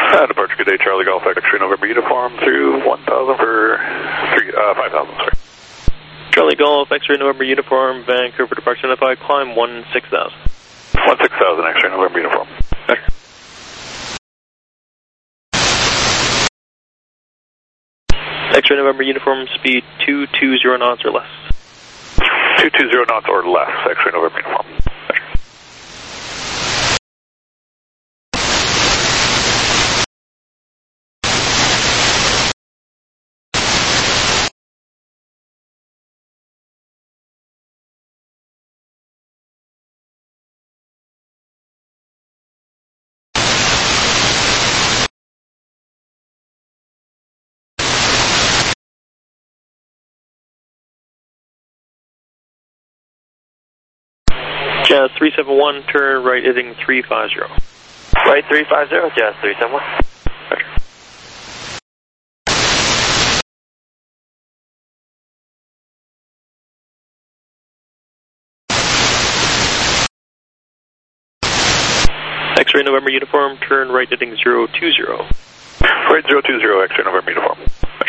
Departure, good day, Charlie Golf X-ray November uniform through 1,000 for 5,000, sorry. Charlie Golf X-ray November uniform, Vancouver departure identified, climb 16,000. 16,000 X-ray November uniform. Okay. X-ray November uniform, speed 220 knots or less. 220 knots or less, X-ray November uniform. Jazz 371, turn right heading 350. Right 350, Jazz 371. X-ray November uniform, turn right heading 020. Right 020, X-ray November uniform.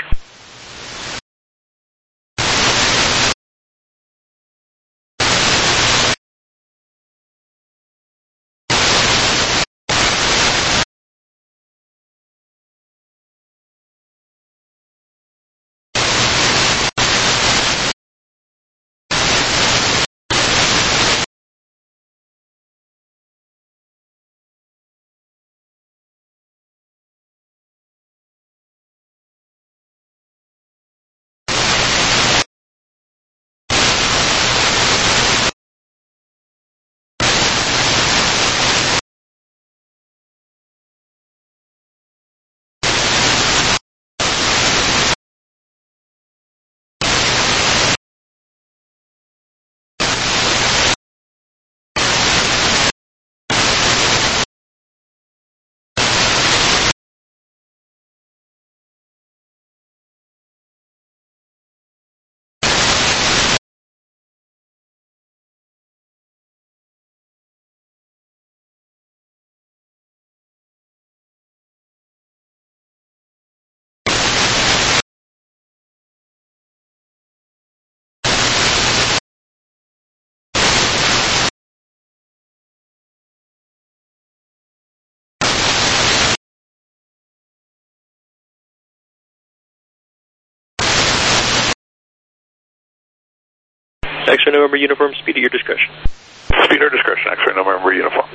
X-ray November uniform, speed at your discretion. Speed or discretion, X-ray November uniform.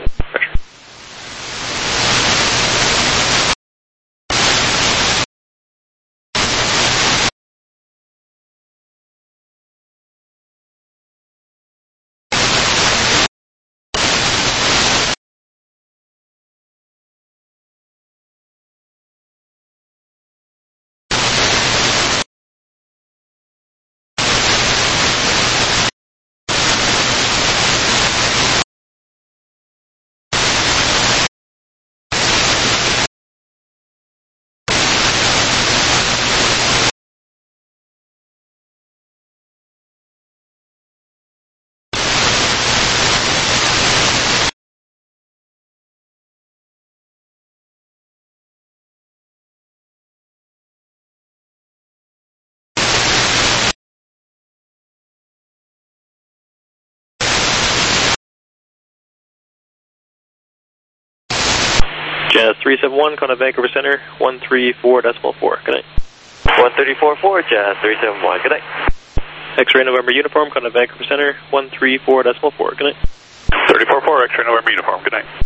Jazz 371, contact Vancouver Center, 134.4. Good night. 134.4, Jazz 371. Good night. X-ray November uniform, contact Vancouver Center, 134.4. Good night. 34.4, X-ray November uniform. Good night.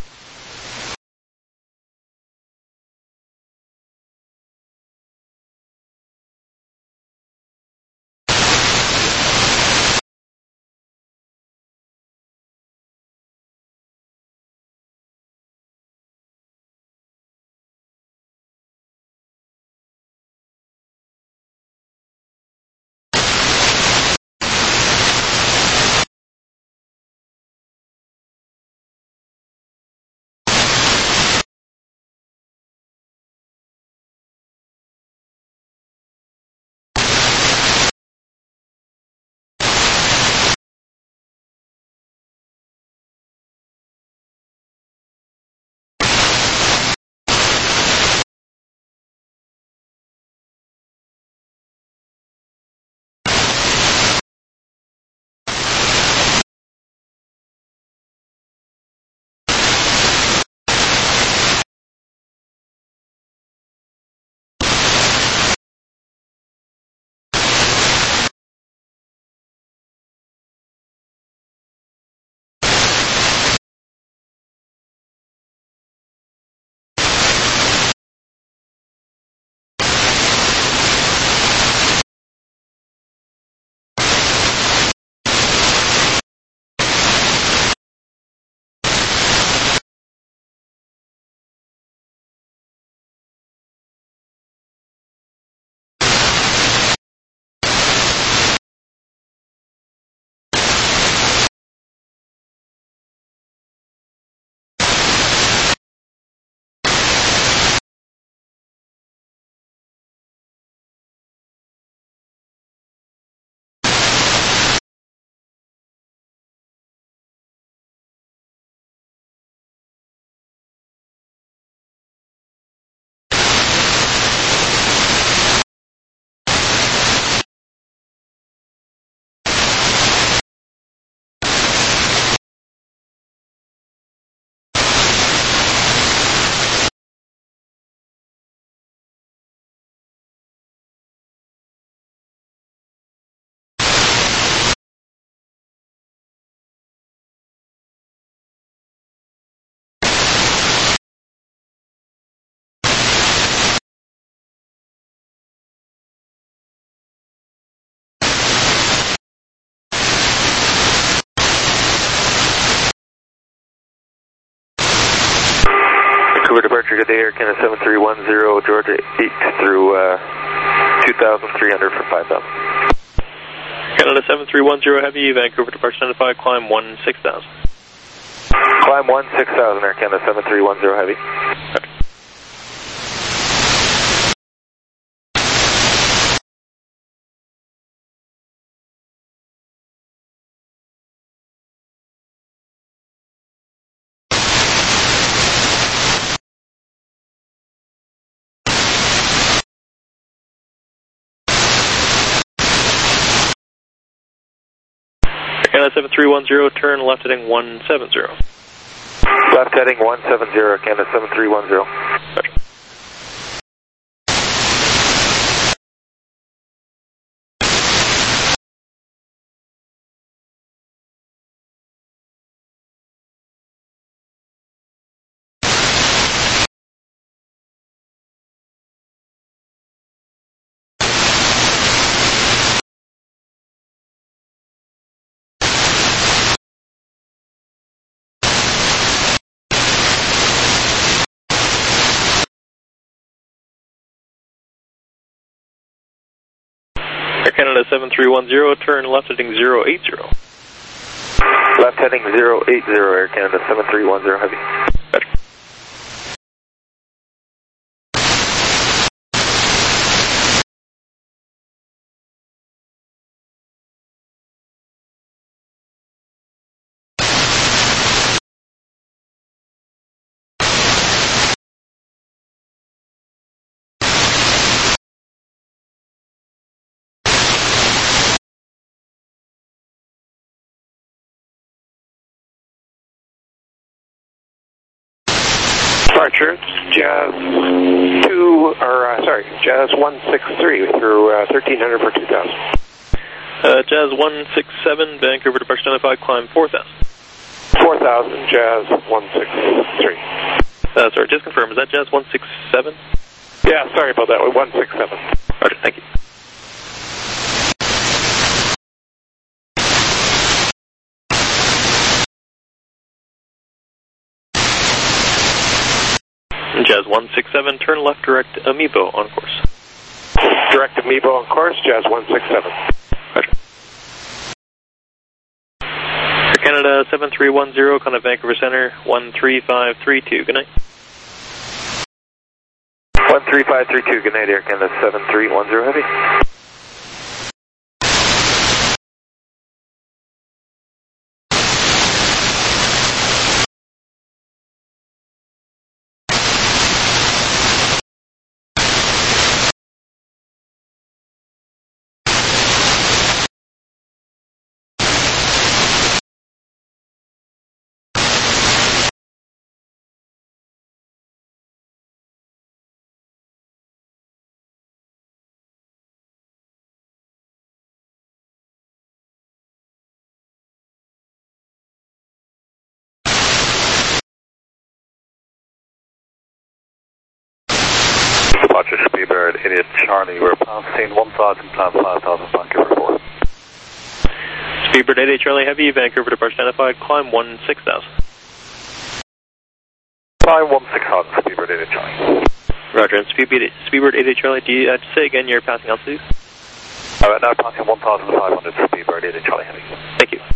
Vancouver departure, good day, Air Canada 7310, Georgia 8 through 2,300 for 5,000. Canada 7310 Heavy, Vancouver departure identify, climb 16,000. Climb 16,000, Air Canada 7310 Heavy. Okay. Canada 7310, turn left heading 170. Left heading 170, Canada 7310. Roger. Air Canada 7310, turn left heading 080. Left heading 080, Air Canada 7310 Heavy. Roger. Departure, Jazz 163 through 1,300 for 2,000. Jazz 167, Vancouver departure identified, climb 4,000. 4,000, Jazz 163. Sorry, just confirm, is that Jazz 167? Yeah, sorry about that, 167. Roger, thank you. Jazz 167, turn left direct Amiibo on course. Direct Amiibo on course, Jazz 167. Roger. Air Canada 7310, contact Vancouver Center 13532, good night. 13532, good night, Air Canada 7310 Heavy. Departure Speedbird, Idiot Charlie, we're passing 1,000, plan 5,000, Vancouver 4. Speedbird 88 Charlie Heavy, Vancouver departure identified, climb 16,000. Climb 16,000, Speedbird 88 Charlie. Roger, and Speedbird 88 Charlie, do you say again your passing altitude? Alright, now passing 1,500, Speedbird 88 Charlie Heavy. Thank you.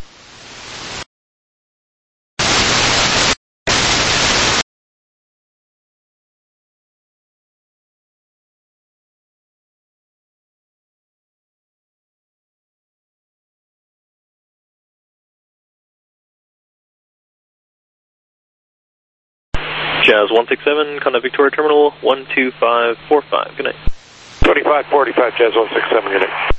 Jazz 167, contact Victoria Terminal 12545, good night. 2545, Jazz 167, good night.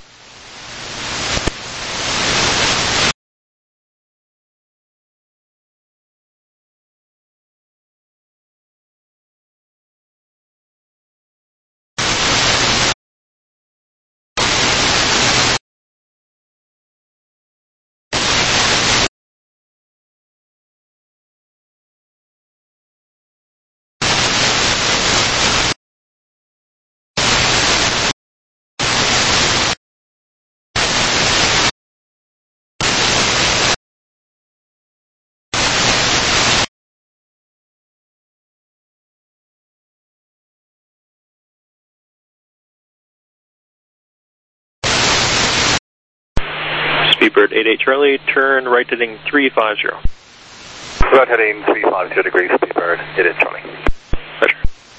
Speedbird 88 Charlie, turn right heading 350. Right heading 350 degrees, Speedbird 88 Charlie. Roger.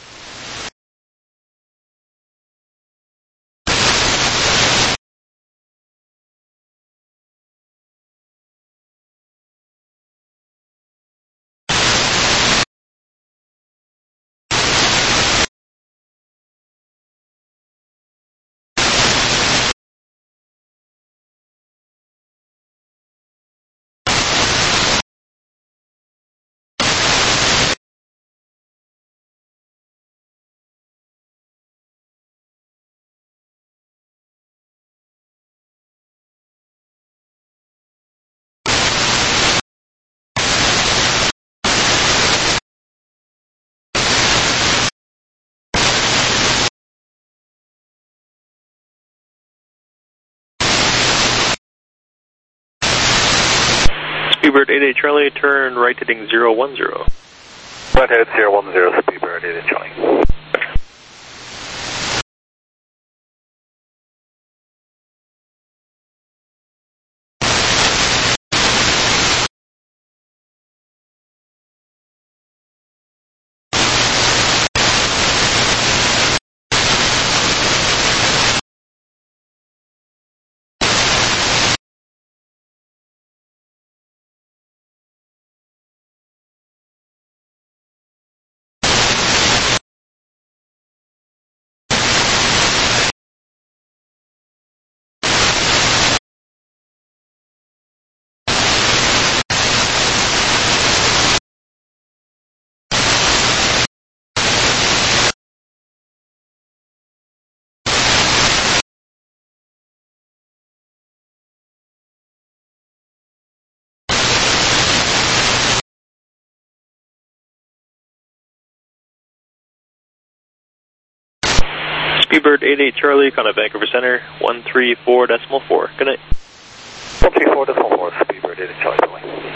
Speedbird 88 Charlie, turn right heading 010. Right headed 010, Speedbird 88 Charlie. Speedbird 88 Charlie, contact Vancouver Center, 134.4. Good night. 134.4, Speedbird 88 Charlie.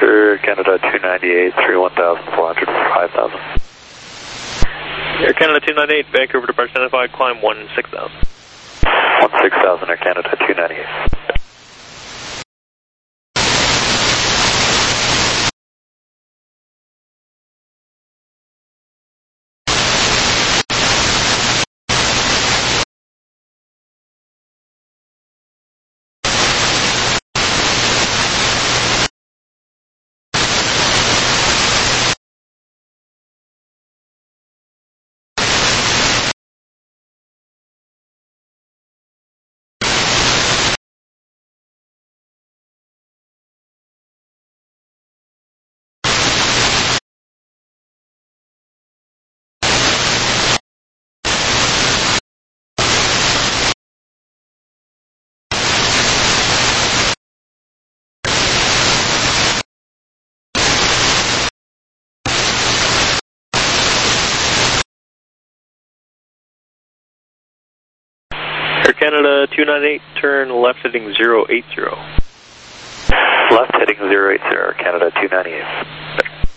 departure, Canada 298 through 1,400 for 5,000. Air Canada 298, Vancouver departure identified, climb 16,000. 16,000, Air Canada 298. Air Canada 298, turn left heading 080. Left heading 080, Air Canada 298.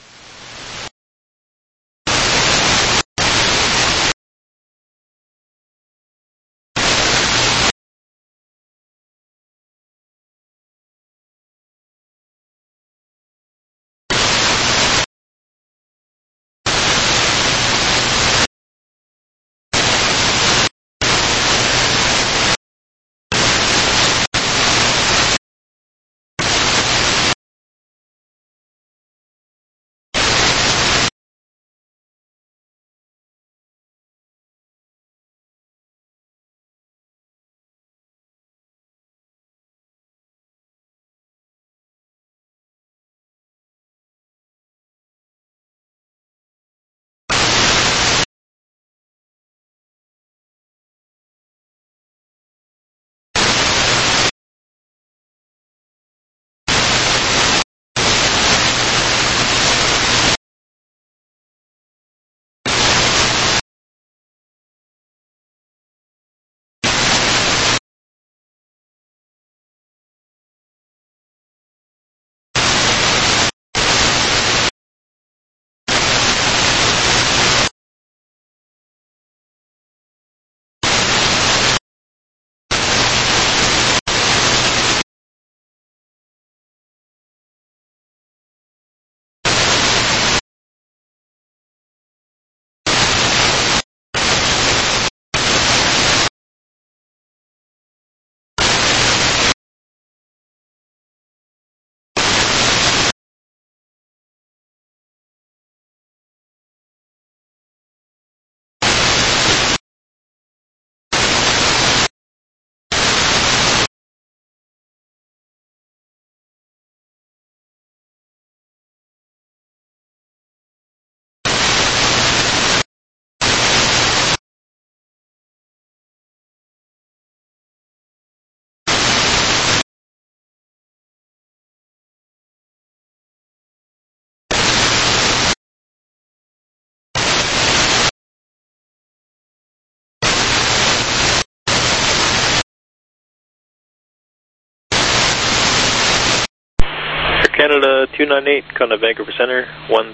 Canada 298, contact Vancouver Center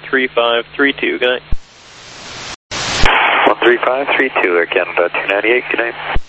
13532. Good night. 13532, Air Canada 298. Good night.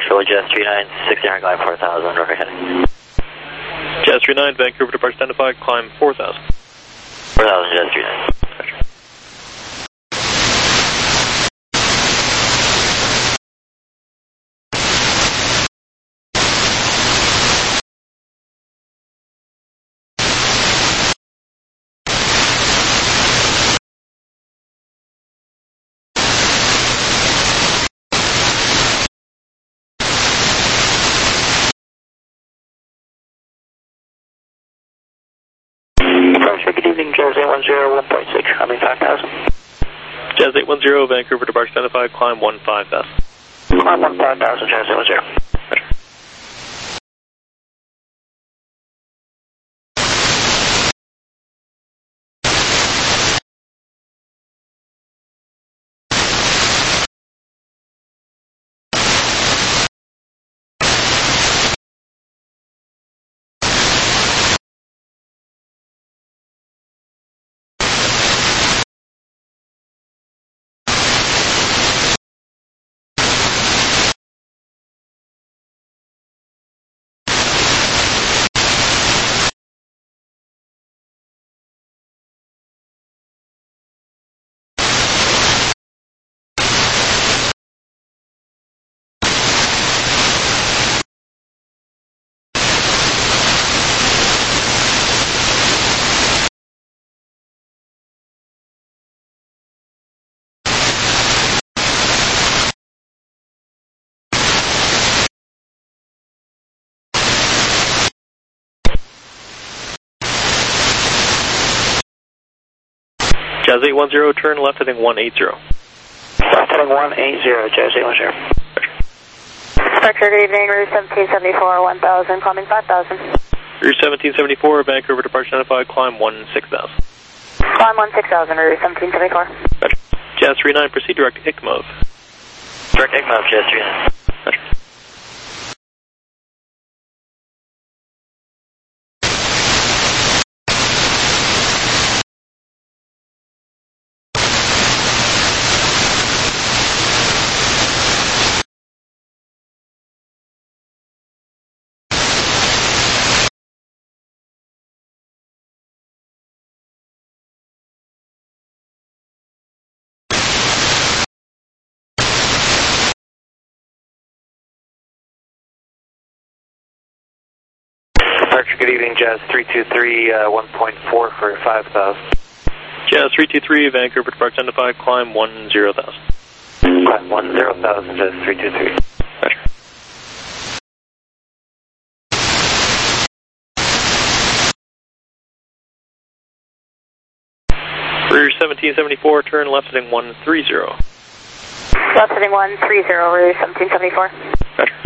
Nashville, Jazz 39, 69, climb 4000, over heading. Jazz 39, Vancouver departure identified, climb 4000. 4000, Jazz 39. Good evening, Jazz 810, 1.6, climbing 5000. Jazz 810, Vancouver departure identified, climb 15,000. Climb 15,000, Jazz 810. Jazz 810, turn left heading 180. Left heading 180, Jazz 810. Departure, good evening, Route 1774, 1000, climbing 5000. Route 1774, Vancouver departure identified, climb 16,000. Climb 16,000, Route 1774. Jazz 39, proceed direct ICMOV. Direct ICMOV, Jazz 39. Departure, good evening, Jazz 323, 1.4 for 5000. Jazz 323, Vancouver departure identified, climb 10,000. Climb 10,000, Jazz 323. Route 1774, turn left heading 130. Left heading 130, Route 1774. Roger.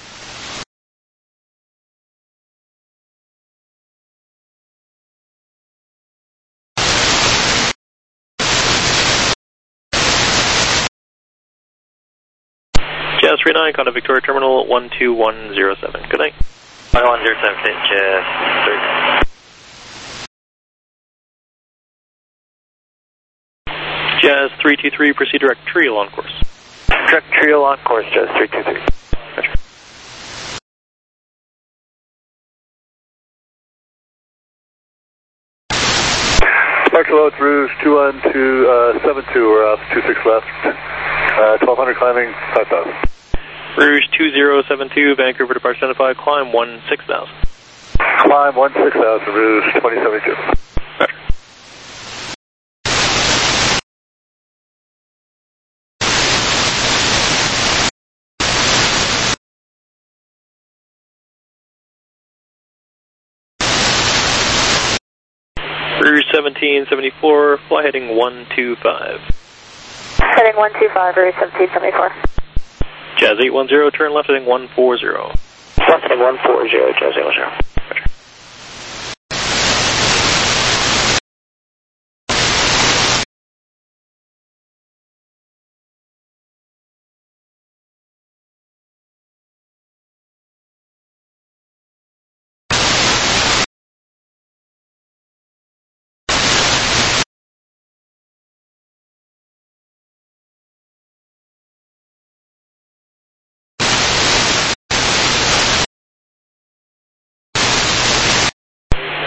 Jazz 39, contact Victoria Terminal 12107. Good night. 12107, Jazz 39. Jazz 323, proceed direct Trio on course. Direct Trio on course, Jazz 323. Roger. Departure load Rouge 21272, we're off 26 left, 1200 climbing 5000. Rouge 2072, Vancouver departure identified, climb 16,000. Climb 16,000, Rouge 2072. Roger. Rouge 1774, fly heading 125. Heading 125, Route 1774. Jazz 810, turn left heading 140. Left heading 140, Jazz 810.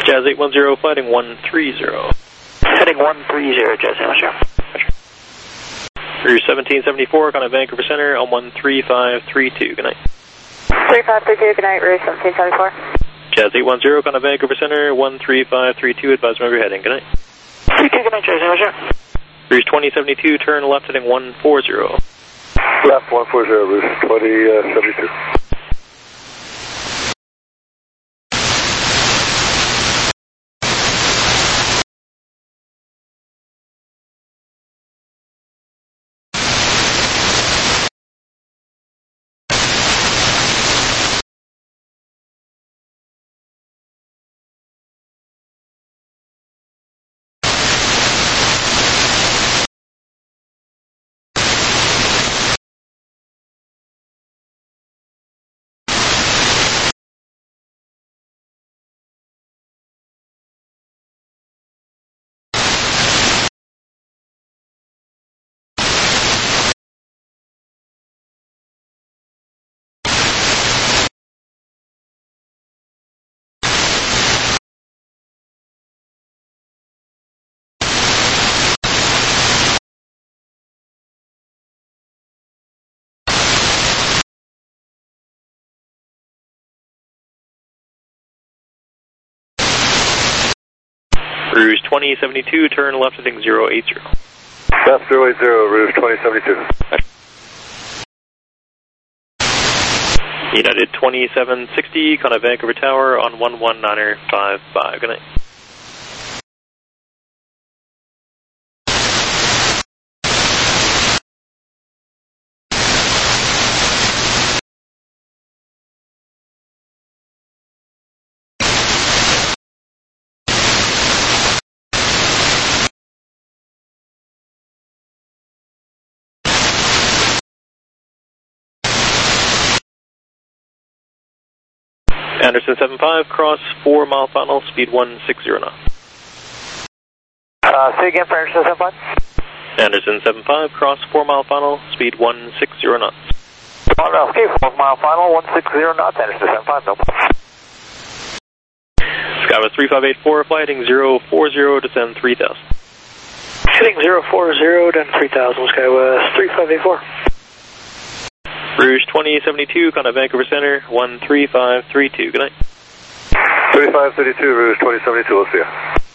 Jazz 810, flighting 130. Heading 130, Jazz Amateur. Rouge 1774, kind of Vancouver Center on 13532. Good night. 3532, good night, Rouge 1774. Jazz 810, kind of Vancouver Center, 13532, advise wherever you're heading. Good night. 32, good night, Jazz Amateur. Rouge 2072, turn left heading 140. Left 140, Rouge 2072. Rouge 2072, turn left heading 080. Left 080, Rouge 2072. United 2760, kind of Vancouver Tower on 11955. Good night. Anderson 75, cross 4 mile final, speed 160 knots. Say again for Anderson 75. Anderson 75, cross 4 mile final, speed 160 knots. Oh, no, okay, 4 mile final, 160 knots, Anderson 75, no problem. Skywest 3584, flighting 040, descend 3000. Heading 040, down 3000, Skywest 3584. Rouge 2072, kind of Vancouver Center, 13532. Good night. 3532, Rouge 2072, we'll see you.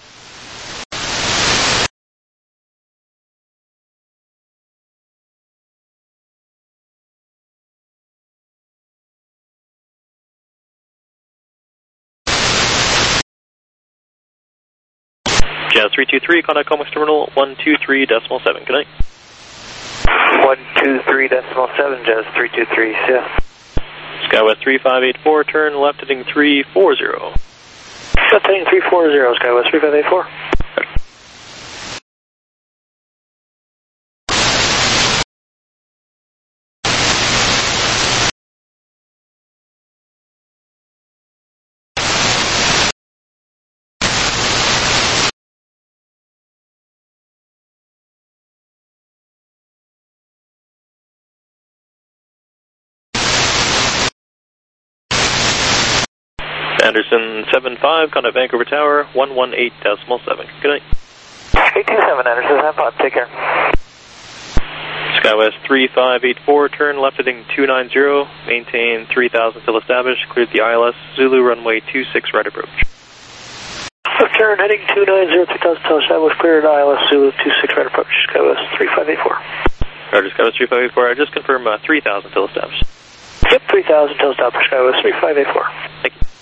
Jazz 323, contact Comex Terminal 123.7. Good night. 123.7, Jazz 323, yeah. Skywest 3584, turn left heading 340. Left heading 340, Skywest 3584. Anderson 75, contact Vancouver Tower, 118.7. Good night. 827, Anderson 75, take care. Skywest 3584, turn left heading 290, maintain 3000 till established, cleared the ILS, Zulu runway 26 right approach. Left turn heading 290, 3000 till established, cleared ILS, Zulu 26 right approach, Skywest 3584. Roger, Skywest 3584, I just confirm 3000 till established. Yep, 3000 till established, Skywest 3584. Thank you.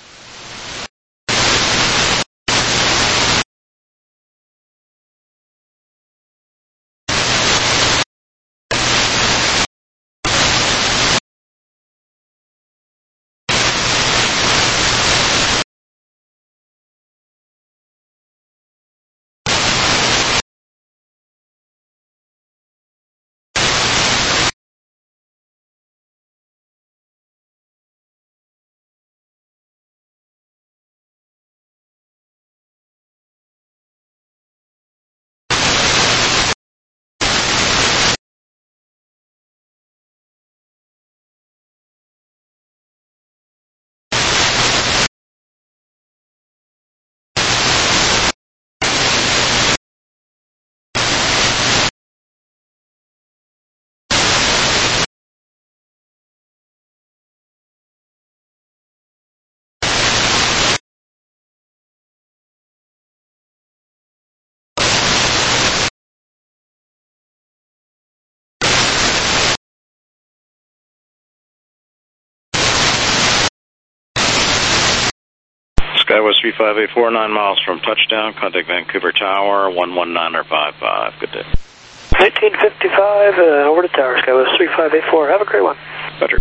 Skywest 3584, 9 miles from touchdown. Contact Vancouver Tower, 119.55. Good day. 1955, over to Tower, Skywest 3584. Have a great one. Roger.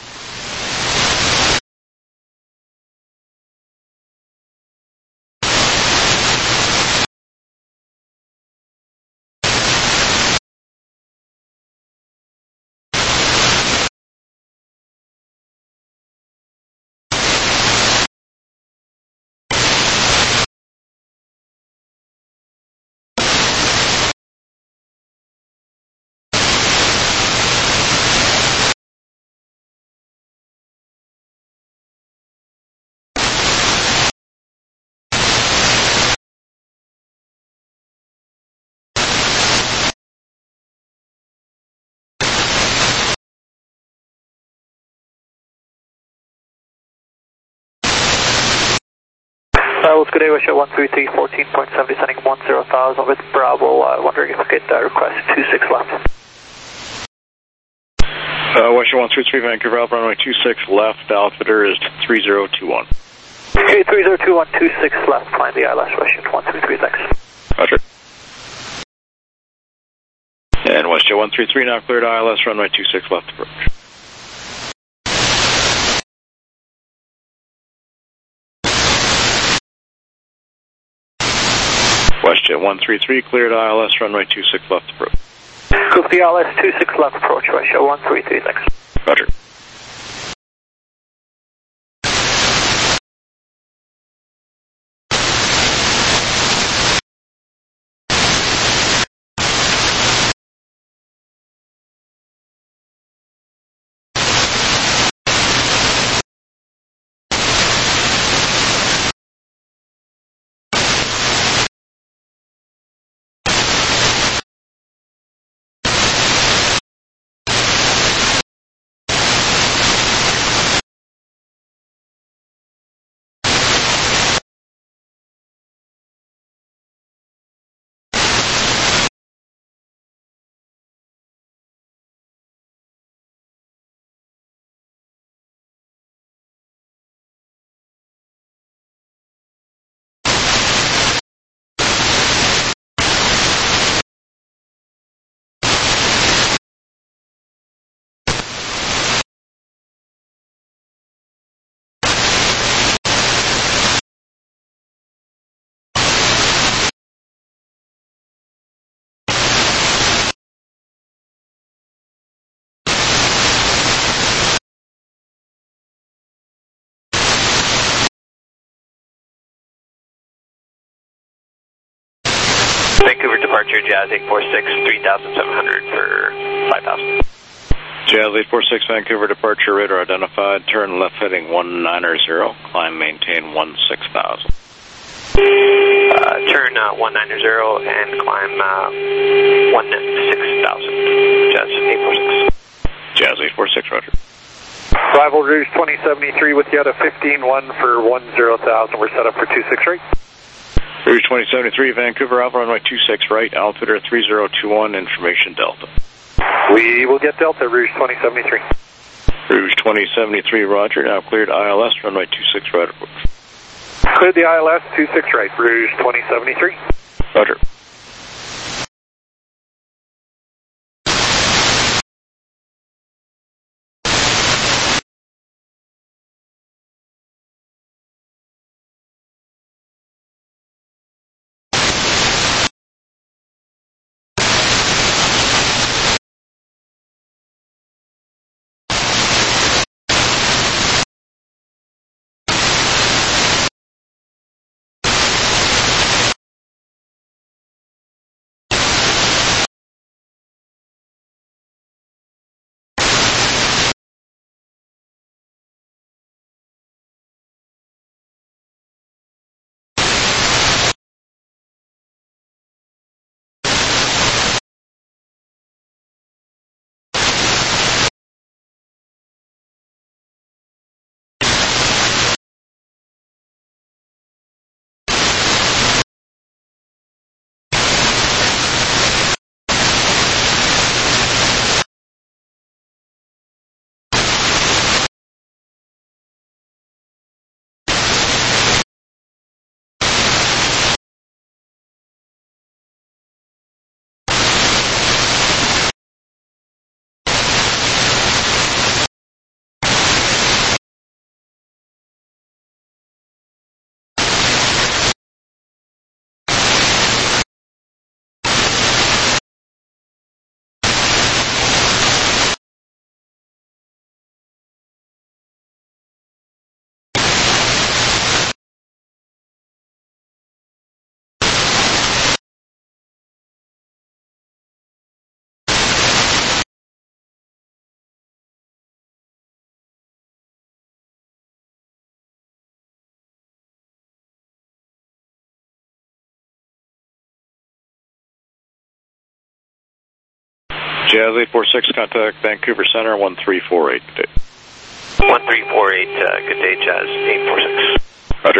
Good day, Russia 133, 14.70, sending 10,000 with Bravo. Wondering if I could request 26 left. Russia 133, Vancouver, Alpha runway 26 left, altimeter is 3021. Okay, 3021, 26 left, climb the ILS, Russia 133, thanks. Roger. And West Jet 133 now cleared ILS, runway 26 left approach. WestJet 133 cleared ILS, runway 26 left approach. Cook the ILS 26 left approach, Russia 133, thanks. Roger. Vancouver departure, Jazz 846, 3,700 for 5,000. Jazz 846, Vancouver departure, radar identified, turn left heading 190, climb maintain 16,000. Turn 190 and climb 16,000. Jazz 846. Jazz 846, roger. Rival Rouge 2073 with you at a 15-1 for 10,000. We're set up for 26 right. Rouge 2073, Vancouver, Alpha runway 26 right, altimeter 3021, information Delta. We will get Delta, Rouge 2073. Rouge 2073, roger, now cleared ILS, runway 26 right approach. Cleared the ILS, 26 right, Rouge 2073. Roger. Jazz 846, contact Vancouver Center 1348. Good day. 1348, good day, Jazz 846. Roger.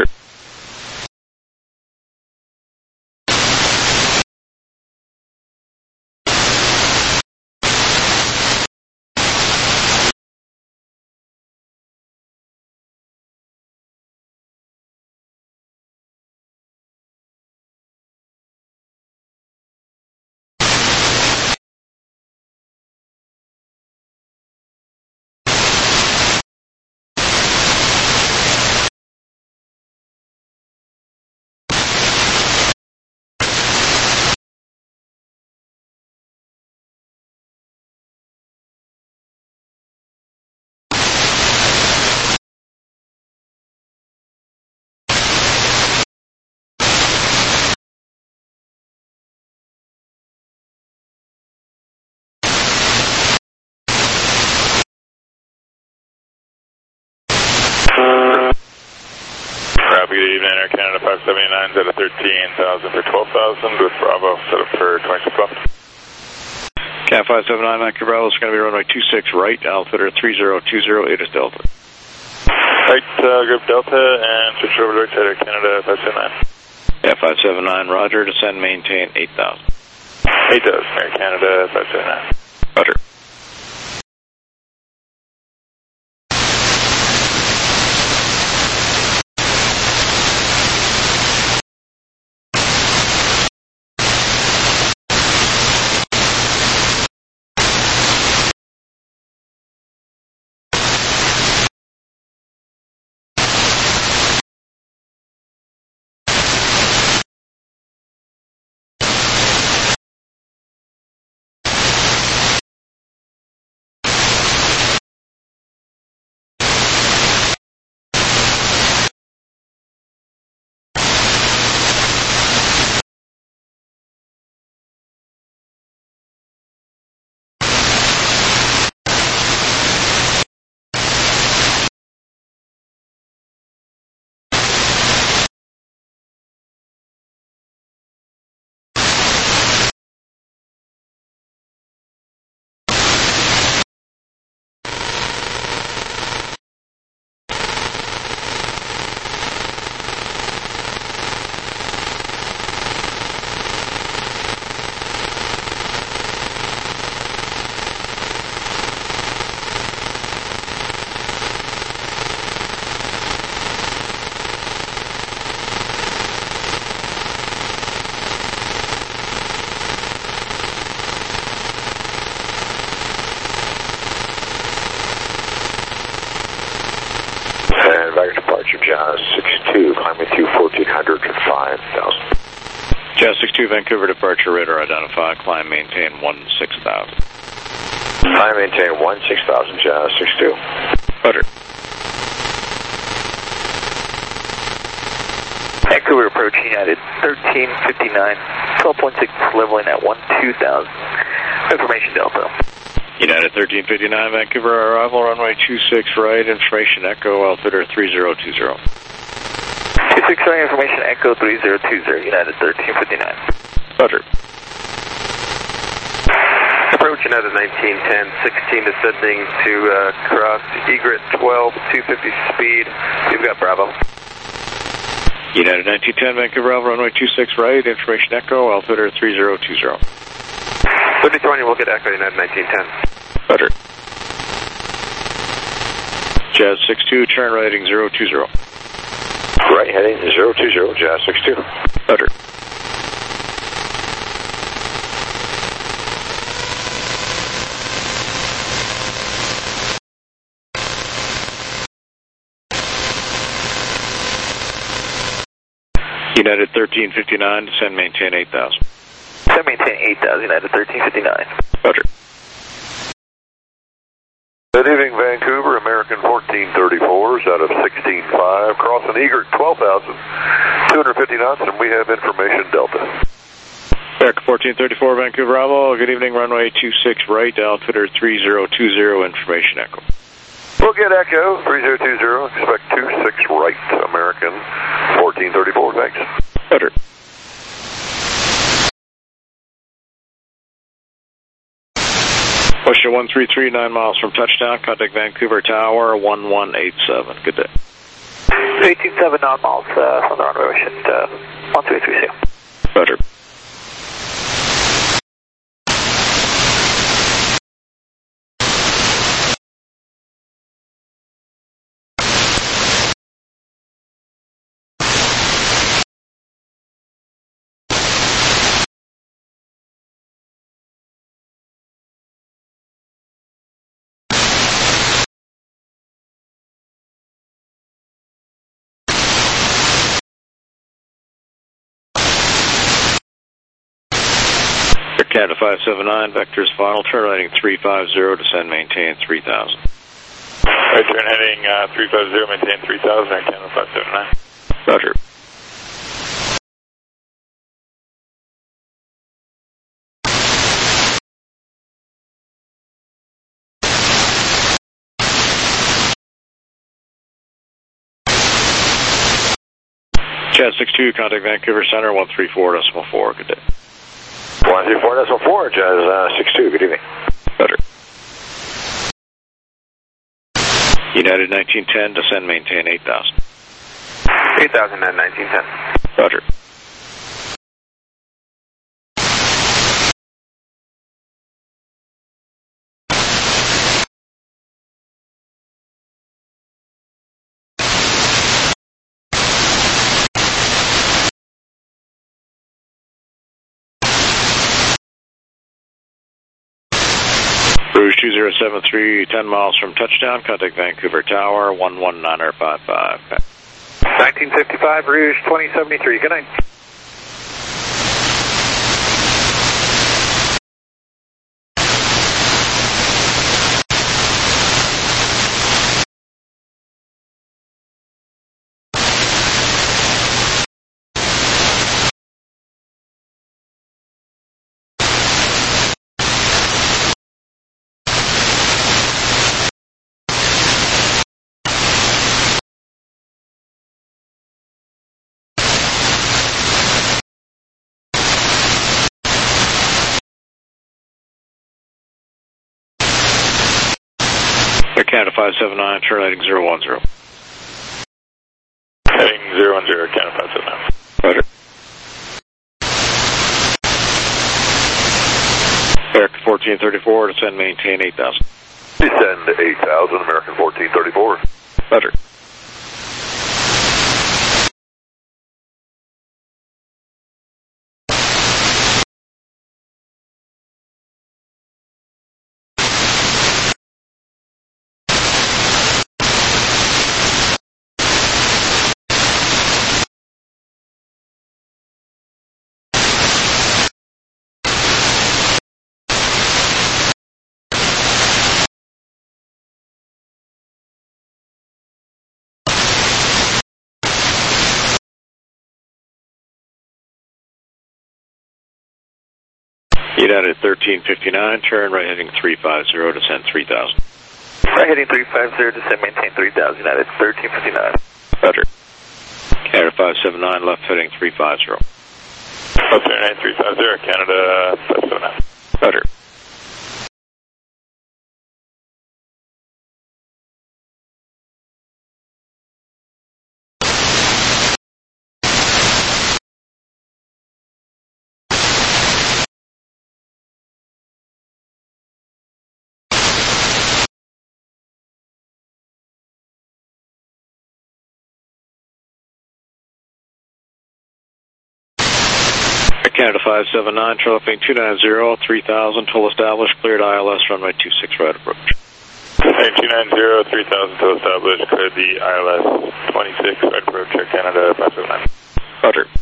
Good evening, Air Canada 579's at a 13,000 for 12,000 with Bravo set up for 26 left. Cat 579, Vancouver Bravo is going to be runway 26 right, altimeter 3020, it is Delta. Right, group Delta, and switch over to right side Air Canada 579. Cat 579, roger, descend, maintain 8,000. 8,000, Air Canada 579. Roger. Jazz 62, climbing through 1400 to 5,000. Jazz 62, Vancouver departure, radar identify, climb maintain 16,000. Climb maintain 16,000, Jazz 62. Roger. Vancouver approach United 1359, 12.6 leveling at 12,000. Information Delta. United 1359, Vancouver arrival, runway 26 right, information Echo, altimeter 3020. 26 right, information Echo 3020, United 1359. Roger. Approach United 1910, 16 descending to cross Egret 12, 250 speed. You've got Bravo. United 1910, Vancouver arrival, runway 26 right, information Echo, altimeter 3020. 2020, we'll get Echo United 1910. Roger. Jazz 62, turn right heading 020. Right heading 020, Jazz 62. Roger. United 1359, descend maintain 8,000. Descend maintain 8,000, United 1359. Roger. Good evening, Vancouver, American 1434s out of 16.5, crossing Egret 12,250 knots, and we have information Delta. American 1434, Vancouver Bravo, good evening, runway 26 right, altimeter 3020, information Echo. We'll get Echo 3020, expect 26 right, American 1434, thanks. Roger. Ocean 133, 9 miles from touchdown. Contact Vancouver Tower, 1187. Good day. 187 9 miles from the runway, Ocean 1330. Roger. Canada 579, vectors final, turn heading 350, descend, maintain 3000. Right turn heading 350, maintain 3000, Air Canada 579. Roger. Chad 62, contact Vancouver Center, 134.4, good day. 134.4, Jazz 62, good evening. Roger. United 1910, descend, maintain 8000. 8000 at 1910. Roger. Rouge 2073, 10 miles from touchdown. Contact Vancouver Tower, 11955. 1955, Rouge 2073. Good night. Air Canada 579, turn heading 010. Heading 010, Air Canada 579. Roger. Eric 1434, descend, maintain 8000. Descend 8000, American 1434. Roger. United 1359, turn right heading 350, descend 3000. Right heading 350, descend, maintain 3000. United 1359. Roger. Canada 579, left heading 350. Left turn heading 350, Canada 579. Roger. Canada 579, Charlie 290, 3000, toll established, cleared ILS, runway 26 right approach. Heading 290, 3000, toll established, cleared the ILS 26 right approach, Air Canada 579. Roger.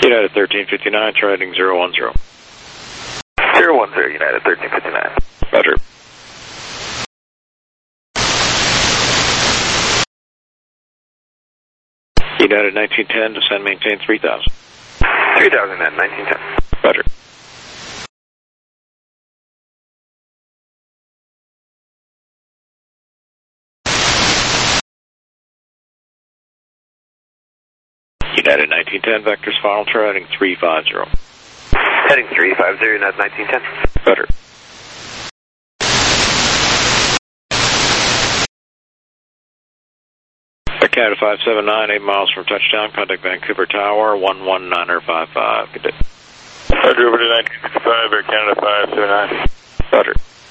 United 1359, try heading 010. 010, United 1359. Roger. United 1910, descend, maintain 3000. 3000 at 1910. Roger. United 1910, vectors final, try heading 350. Heading 350, United 1910. Roger. Canada 579, 8 miles from touchdown, contact Vancouver Tower, 11955. Good day. Roger, over to 1965, Air Canada 579. Roger.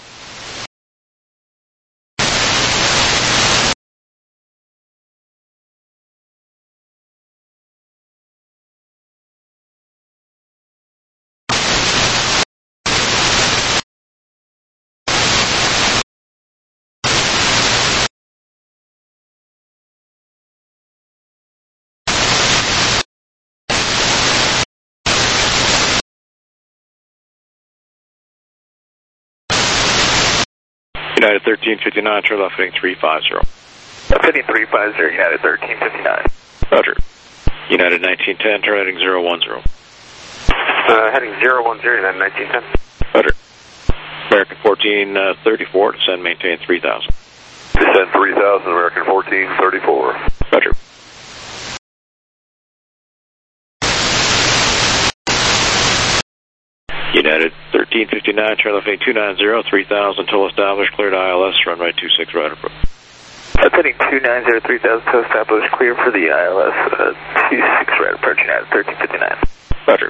United 1359, turn left heading 350. Heading 350, United 1359. Roger. United 1910, turn heading 010. Heading 010, United 1910. Roger. American 1434, descend, maintain 3000. Descend 3000, American 1434. Roger. United 1359, turn left heading 290, 3000 until established, cleared ILS, runway 26 right approach. Heading 290, 3000 until established, clear for the ILS, 26 right approach, United 1359. Roger.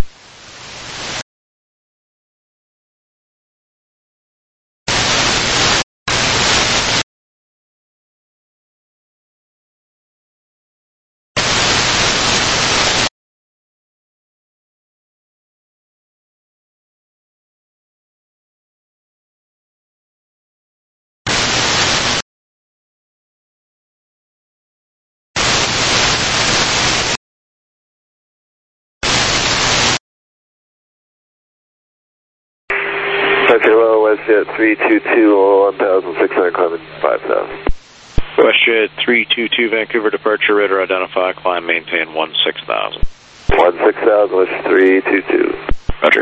Okay, well, WestJet 322, 1006, climbing 5000. WestJet 322, Vancouver departure, radar identify, climb, maintain 16,000. 16,000, WestJet 322. Roger.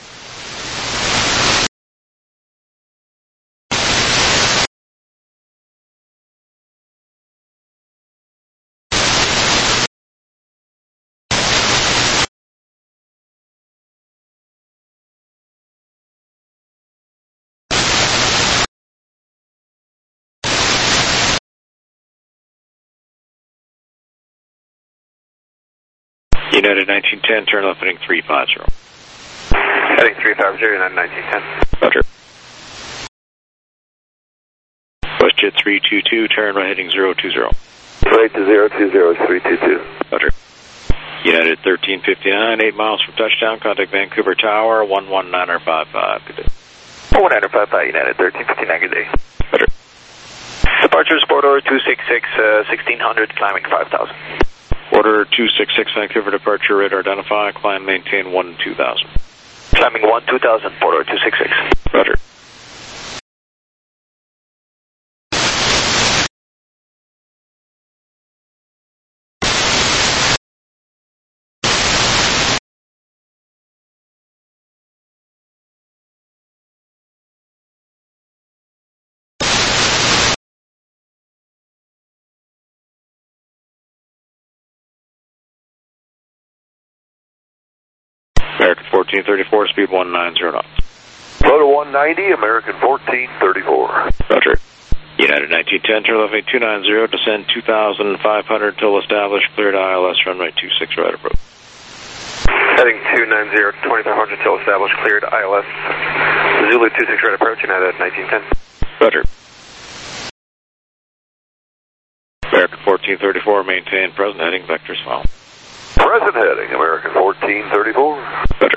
United 1910, turn left heading 350. Heading 350, United 1910. Roger. WestJet 322, turn right heading 020. Right to 020, 322. Roger. United 1359, 8 miles from touchdown, contact Vancouver Tower, 11955. Good day. 11955, United 1359, good day. Roger. Departure sport order 266, 1600, climbing 5000. Order 266, Vancouver departure, radar identify, climb, maintain 12,000. Climbing 12,000, port order 266. Roger. American 1434, speed 190 knots. Go to 190, American 1434. Roger. United 1910, turn left 290, descend 2,500 till established, cleared ILS, runway 26 right approach. Heading 290, 2500 till established, cleared ILS, Zulu 26 right approach, United 1910. Roger. American 1434, maintain present heading, vectors final. Present heading, American 1434. Roger.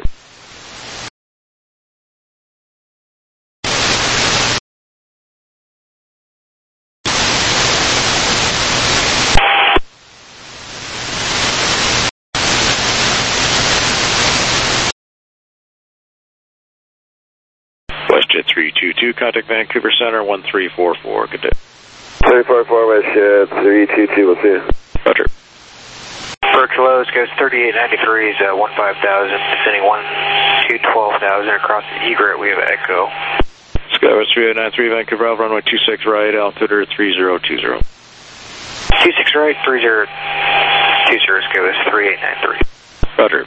Jet 322, contact Vancouver Center, 1344, good day. 344 West 322, we'll see you. Roger. Approach lows goes 3893, 15,000, descending 12,000 across the egret, we have Echo. Skywest 3893, Vancouver Alpha, runway 26 right, altitude 3020. 26 right, 3020, Skywest 3893. Roger.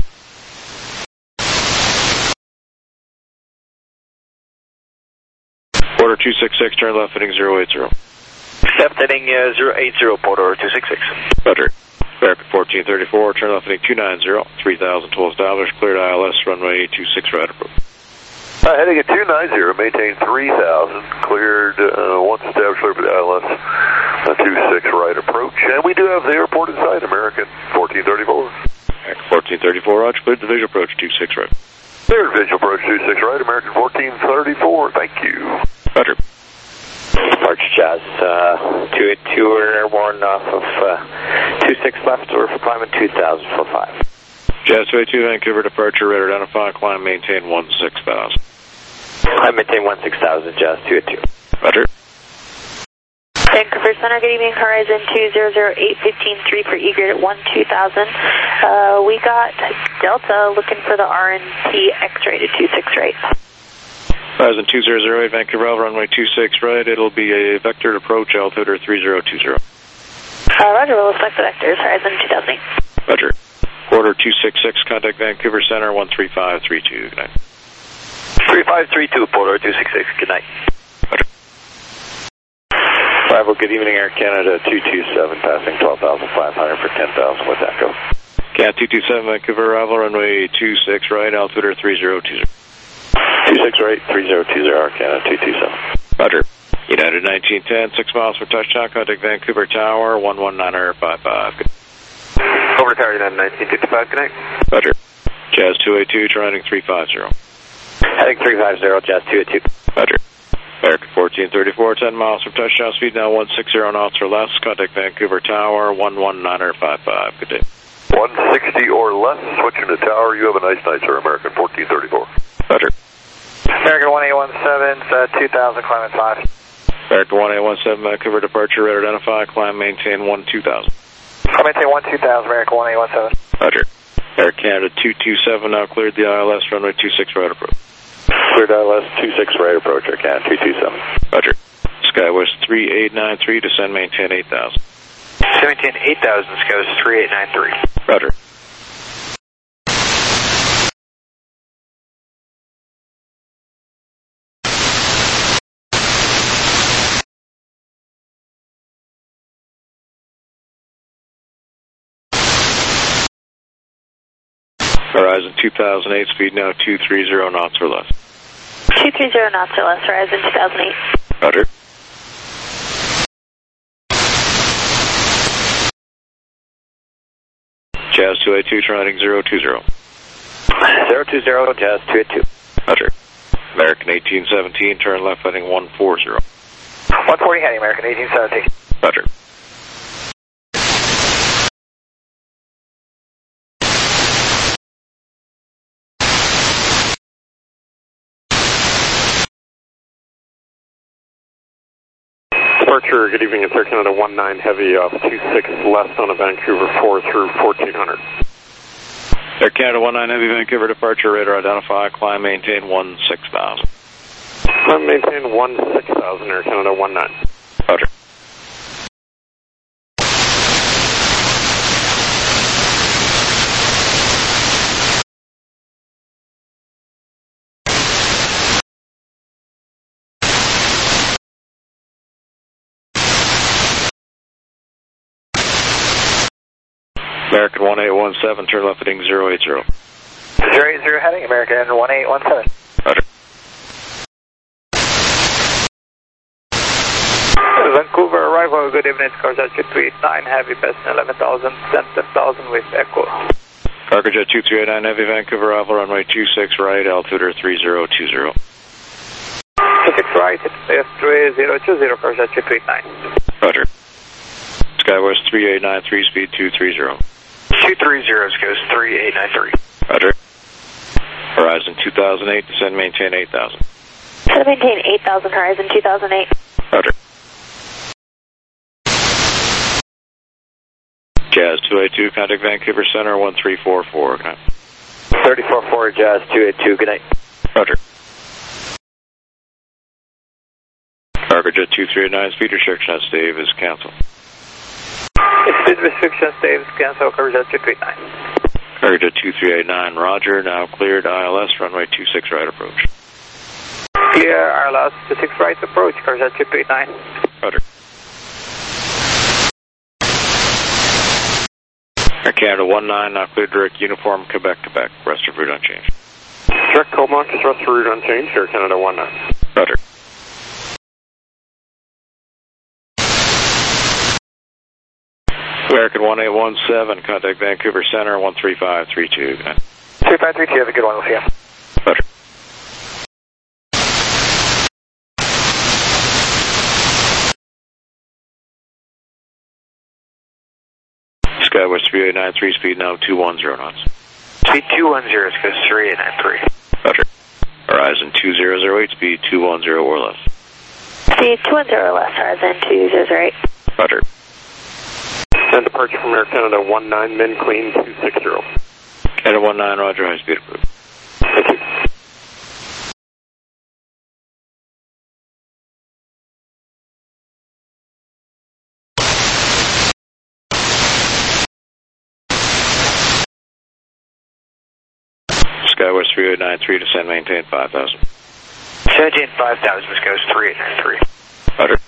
Order 266, turn left heading 080. Left heading 080, port order 266. Roger. American 1434, turn left heading 290, 3012 established, cleared ILS, runway 26 right approach. Heading at 290, maintain 3000, cleared once established over the ILS, 26 right approach, and we do have the airport in sight, American 1434. American 1434, Roger, cleared the visual approach 26 right. Cleared visual approach 26 right, American 1434, thank you. Roger. Arch Jazz 282, we're airborne off of 26 left, we're for climbing 2000 for 5. Jazz 282, Vancouver departure, radar identify, climb maintain 16,000. Climb maintain 16,000, Jazz 282. Roger. Vancouver Center, good evening, Horizon 2008-15-3 for egret at 12,000. We got Delta looking for the RNT X-rated 26 right. Horizon 2008, Vancouver Alpha, runway 26 right, it'll be a vectored approach, altitude 3020. Roger, we'll select the vectors, Horizon 2008. Roger. Order 266, contact Vancouver Center, 13532, good night. 3532, port order 266, good night. Roger. Bravo, good evening, Air Canada 227, passing 12,500 for 10,000 with Echo. Cat 227, Vancouver arrival, runway 26 right, altitude 3020. 26 right, 3020, Air Canada 227. Roger. United 1910, 6 miles for touchdown, contact Vancouver Tower, 11955. Good. Over to Tower United 1955, good night. Roger. Jazz 282, turning 350. Heading 350, Jazz 282. Roger. American 1434, 10 miles from touchdown, speed now 160 knots or less, contact Vancouver Tower, 11955. Good day. 160 or less, switching to tower, you have a nice night, sir, American 1434. Roger. American 1817, 2000, climbing 5. American 1817, Vancouver departure, radar identify, climb maintain 12,000. Climb maintain 12,000, American 1817. Roger. Air Canada 227 now cleared the ILS, runway 26 right approach. Cleared ILS 26 right approach, Air Canada 227. Roger. Skywest 3893, descend maintain 8,000. Maintain 8,000, Skywest 3893. Roger. Horizon 2008, speed now 230 knots or less. 230 knots or less, Horizon 2008. Roger. Jazz 282, turning 020. 020, Jazz 282. Roger. American 1817, turn left heading 140. 140 heading, American 1817. Roger. Departure, good evening, it's Air Canada 19 Heavy off 26 left on a Vancouver 4 through 1400. Air Canada 19 Heavy, Vancouver departure, radar identify, climb maintain 16,000. Climb maintain 16,000, Air Canada 19. Roger. American 1817, turn left heading 080. 080 heading, American 1817. Roger. Vancouver arrival, good evening, Cargo Jet 239, heavy best 11,000, send 10,000 with Echo. Cargo Jet 2389, heavy Vancouver arrival, runway 26 right, altitude 3020. 26 right, it's 3020, Cargo Jet 239. Roger. Skywest 3893, speed 230. 230 goes 3893. Roger. Horizon 2008, descend maintain 8,000. maintain 8,000 Horizon 2008. Roger. Jazz 282, contact Vancouver Center 1344. Good night. 344 Jazz 282, good night. Roger. Cargojet 2389, speed restriction on Stave is canceled. Speed restriction Stave is canceled, Cargojet 239. Cargojet 2389, Roger, now cleared ILS, runway 26 right approach. Clear ILS 26 right approach, Cargojet 239. Roger. Air Canada 19, now cleared direct uniform, Quebec, Quebec, rest of route unchanged. Direct Comac, rest of route unchanged, Air Canada 19. Roger. American 1817, contact Vancouver Center 13532. 3532, have a good one, we'll see you. Roger. Skywest 3893, speed now 210 knots. Speed 210, goes 3893. Roger. Horizon 2008, speed 210 or less. Speed 210 or less, Horizon 2008. Roger. And departure from Air Canada 19, min clean 260. Canada 19, Roger, high speed approved. Thank you. Skywest 3893, descend, maintain 5,000. Maintain 5,000, this goes 3893. Roger.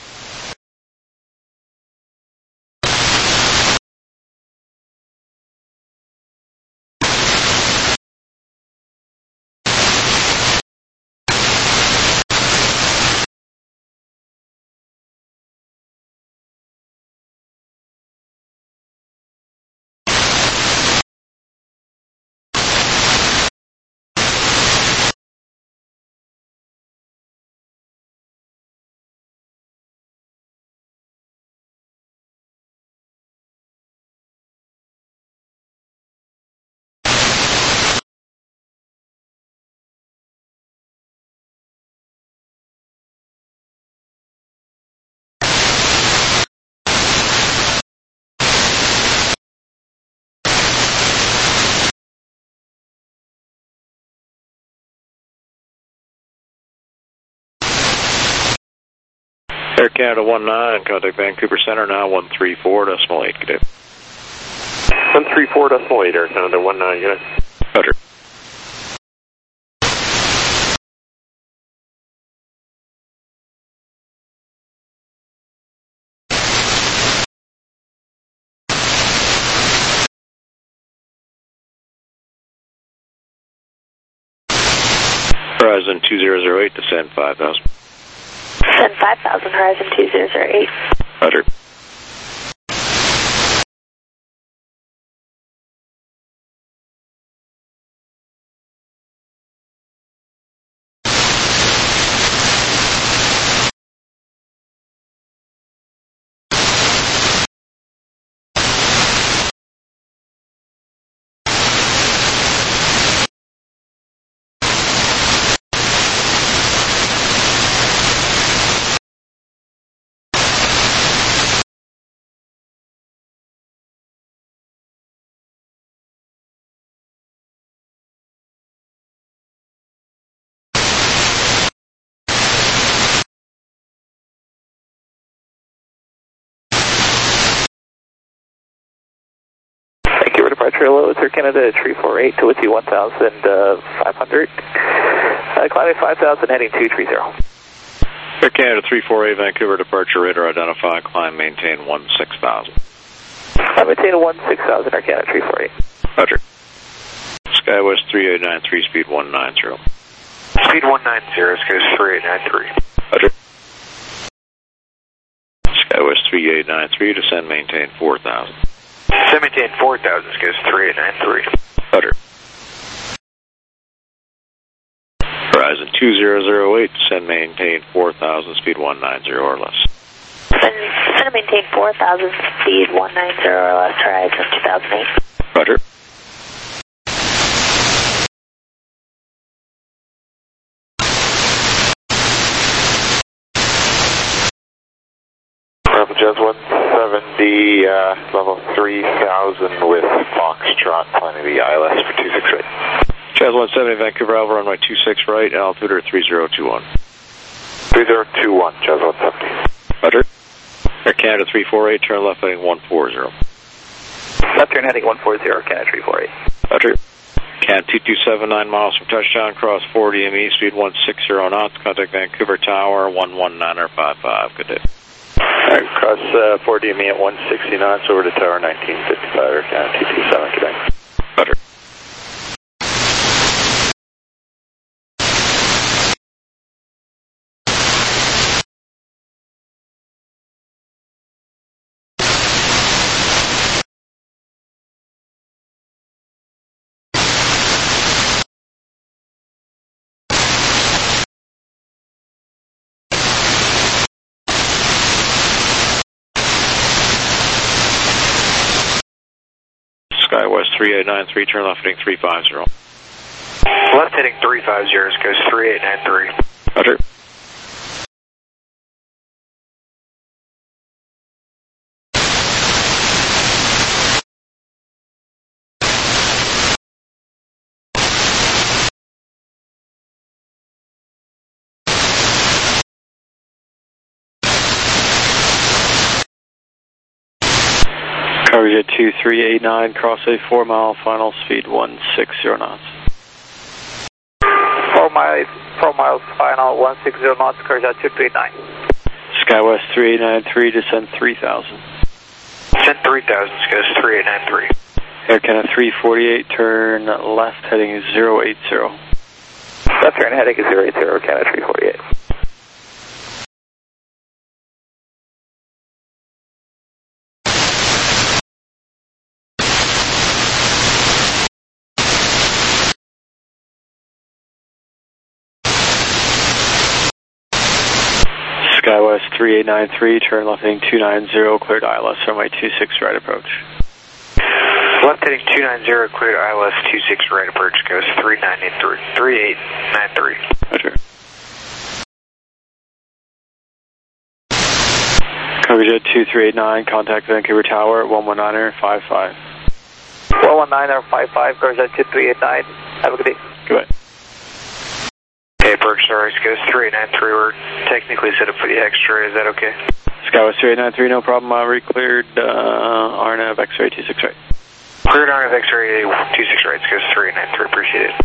Air Canada 19, contact Vancouver Center now 134.8, good day. 134.8, Air Canada 19, good day. Roger. Horizon 2008, descend 5,000. Descend 5,000, Horizon 2008. Roger. Departure loads, Air Canada 348 to Whiskey 1,500. Climbing 5,000, heading 230. Air Canada 348, Vancouver departure radar identified, climb maintain 16,000. Climb maintain 16,000, Air Canada 348. Roger. Skywest 3893, speed 190. Speed 190, goes 3893. Roger. Skywest 3893, descend maintain 4,000. Descend maintain 4,000, goes 3893. Roger. Horizon 2008, descend maintain 4,000, speed 190 or less. Descend maintain 4,000, speed 190 or less, Horizon 2008. Roger. Jazz 170, level 3000 with Foxtrot, planning the ILS for 26 right. Jazz 170, Vancouver Alpha, runway 26 right, altitude 3021. 3021, Jazz 170. Roger. Air Canada 348, turn left heading 140. Left turn heading 140, Canada 348. Roger. Can 2279 miles from touchdown, cross 40 DME, speed 160 knots, contact Vancouver Tower, 119er55. Good day. Alright, cross 4 DME at 160 knots over to Tower 1955, Air Canada 227, good day. Roger. SkyWest 3893, turn left heading 350. Left heading 350, goes 3893. Roger. Coverage at 2389, cross a 4 mile, final speed 160 knots. 4 miles final, 160 knots, coverage at 2389. SkyWest 3893, descend 3000. Descend 3000, goes 3893. Air Canada 348, turn left heading 080. Left turn heading 080, Canada 348. SkyWest 3893, turn left heading 290, cleared ILS, runway 26 right approach. Left heading 290, cleared ILS 26 right approach, goes 3893. Roger. Coverage at 2389, contact Vancouver Tower, 119er55. 119er55, coverage at 2389. Have a good day. Goodbye. Okay, Berkshire goes 3893. We're technically set up for the extra. Is that okay? SkyWest 3893, no problem. Re-cleared RNAV X-ray 26 right. Cleared RNAV X-ray 26 right. Goes 3893. Appreciate it.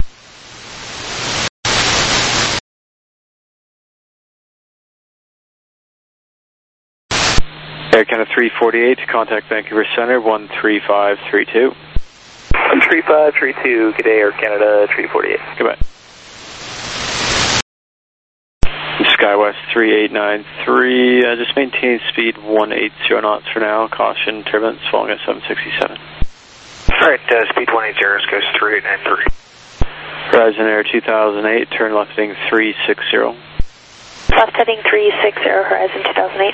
Air Canada 348, contact Vancouver Center, 13532. 13532, good day, Air Canada 348. Goodbye. SkyWest 3893, just maintain speed 180 knots for now. Caution, turbulence falling at 767. Alright, speed 180 goes 3893. Horizon Air 2008, turn left heading 360. Left heading 360, Horizon 2008.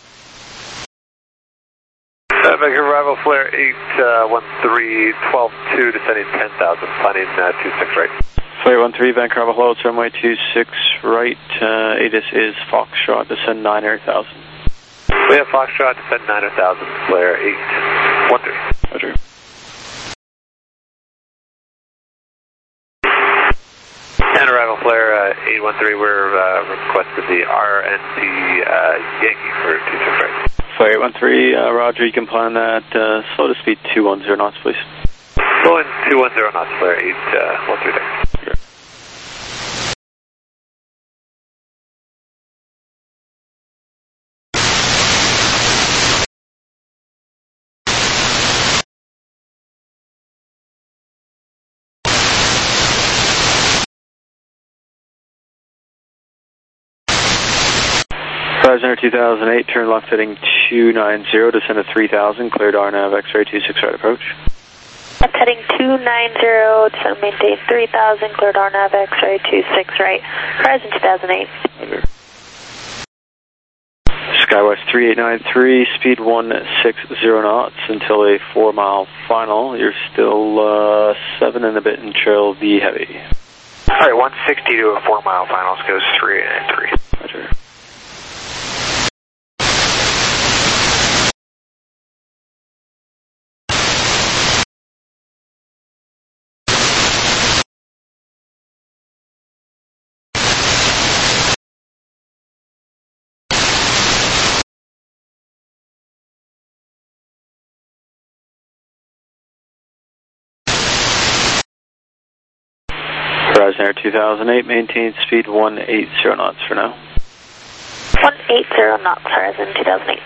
Vancouver arrival, flare 813-12-2, descending 10,000, planning 26 right. Flare 13, Vancouver hello, it's runway 26 right, ATIS is Foxtrot, descend 900,000. We have Foxtrot, descend 900,000, flare 813. Roger. And arrival flare 813, we're requested the RNT Yankee for 26 right. Flare 813, Roger, you can plan that, slow to speed 210 knots, please. Slow in 210 knots, flare 813 there. Horizon Air 2008, turn left heading 290, descend to 3000, cleared RNAV X-ray 26 right approach. Left heading 290, descend maintain 3000, cleared RNAV X-ray 26 right, Horizon 2008. Roger. SkyWest 3893, speed 160 knots until a 4 mile final. You're still 7 and a bit in trail V heavy. Alright, 160 to a 4 mile finals goes 3893. Roger. Horizon Air 2008, maintain speed 180 knots for now. 180 knots, Horizon 2008.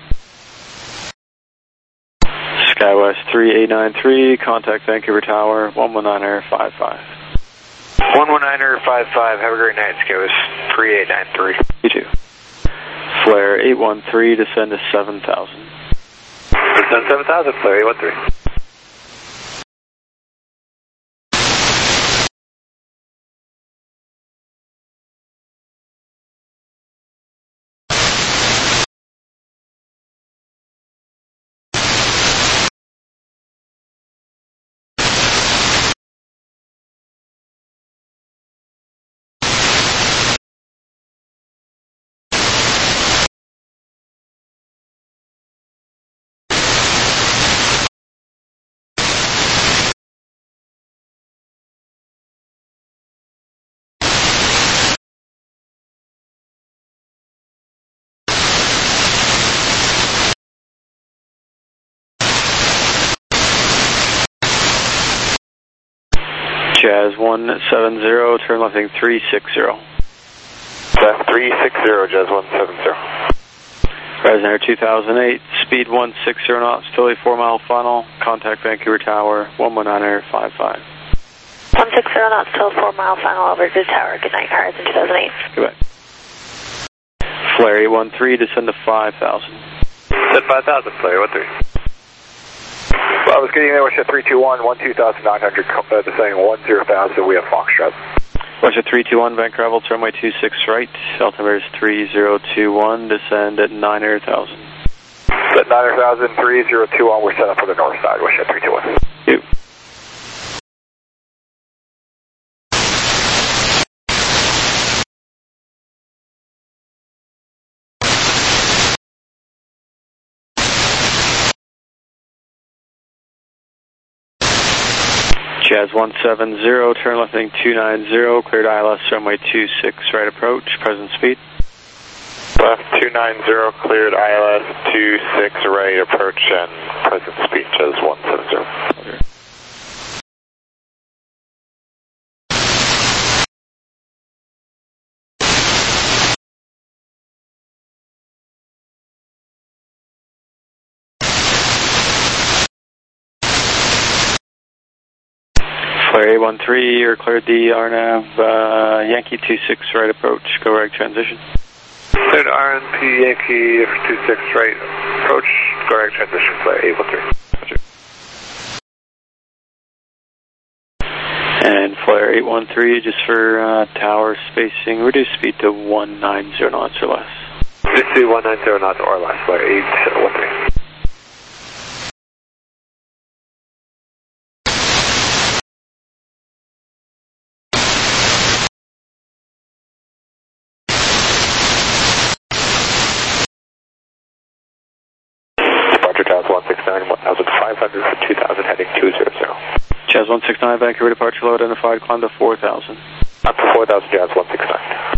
SkyWest 3893, contact Vancouver Tower, 119 Air 55. 119 Air 55, have a great night, SkyWest 3893. You too. Flare 813, descend to 7,000. Descend 7,000, Flare 813. Jazz 170, turn left heading 360. Left 360, Jazz 170. Horizon Air 2008, speed 160 knots, still a 4-mile final, contact Vancouver Tower, 119 Air 55. 160 knots, still 4-mile final over to the tower. Good night, Horizon 2008. Goodbye. Flare 813, descend to 5,000. Descend 5,000, Flare 813. Well, I was getting there, Westjet 321, 12,900, descending 10,000, we have Foxtrot. Westjet 321, Vancouver Travel, runway 26 right, altimeter is 3021, descend at 9,000. At 9,000, 3021, we're set up for the north side, Westjet 321. You. Jazz 170, turn left heading 290, cleared ILS runway 26 right approach, present speed. Left 290, cleared ILS 26 right approach and present speed, Jazz 170. Okay. Flare 813, you're cleared the RNAV Yankee 26 right approach, go right transition. Cleared RNP Yankee 26 right approach, go right transition, Flare 813. And Flare 813, just for tower spacing, reduce speed to 190 knots or less. Just do 190 knots or less, Flare 813. Jazz 169, 1,500 for 2,000, heading 200. Jazz 169, Vancouver departure low identified, climb to 4,000. Up to 4,000, Jazz 169.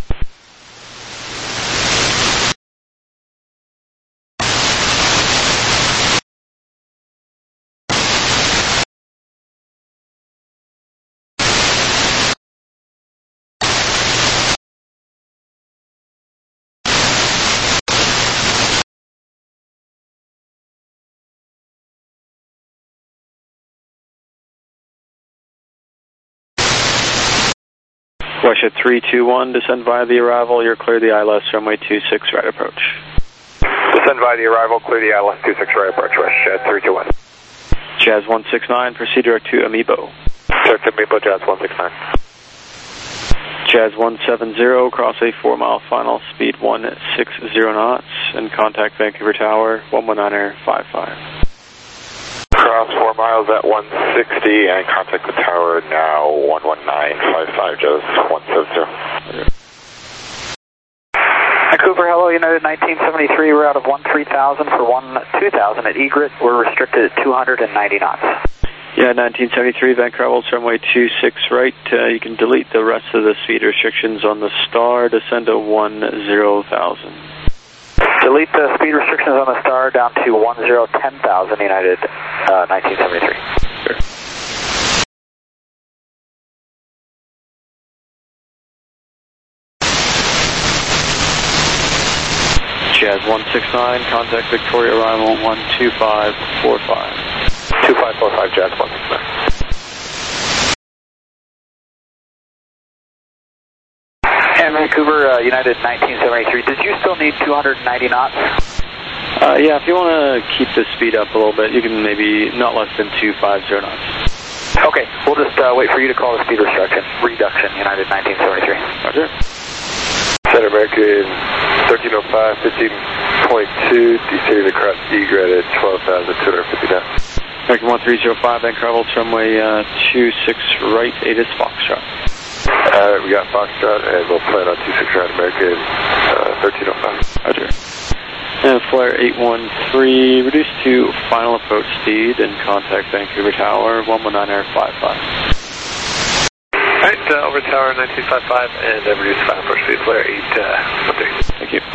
Westjet 321, descend via the arrival, you're clear the ILS runway 26 right approach. Descend via the arrival, clear the ILS 26 right approach, Westjet 321. Jazz 169, proceed direct to Amiibo. Direct to Amiibo, Jazz 169. Jazz 170, cross a 4-mile final, speed 160 knots, and contact Vancouver Tower, 119 Air 55. Cross 4 miles at 160 and contact the tower now, 11955, Jazz 170. Vancouver, hello, United 1973, we're out of 13,000 for 12,000 at Egret, we're restricted at 290 knots. Yeah, 1973, Vancouver runway 26 right, you can delete the rest of the speed restrictions on the star, descend to 10,000. Delete the speed restrictions on the star down to 10,000, United 1973. Sure. United 169, contact Victoria arrival 12545. 2545 Jazz 169. And Vancouver, United 1973, did you still need 290 knots? Yeah, if you want to keep the speed up a little bit, you can maybe not less than 250 knots. Okay, we'll just wait for you to call the speed reduction, United 1973. Roger. Center American 1305, 15.2, descending across egret at 12,250 knots. American 1305, Vancouver Lowell, runway 26 right, ATIS Foxtrot. We got Foxtrot, and we'll plan on 26 right, American 1305. Roger. And flare 813, reduce to final approach speed and contact Vancouver Tower 119.55. Alright, over Tower 1955 and reduce final approach speed, flare 813. Thank you.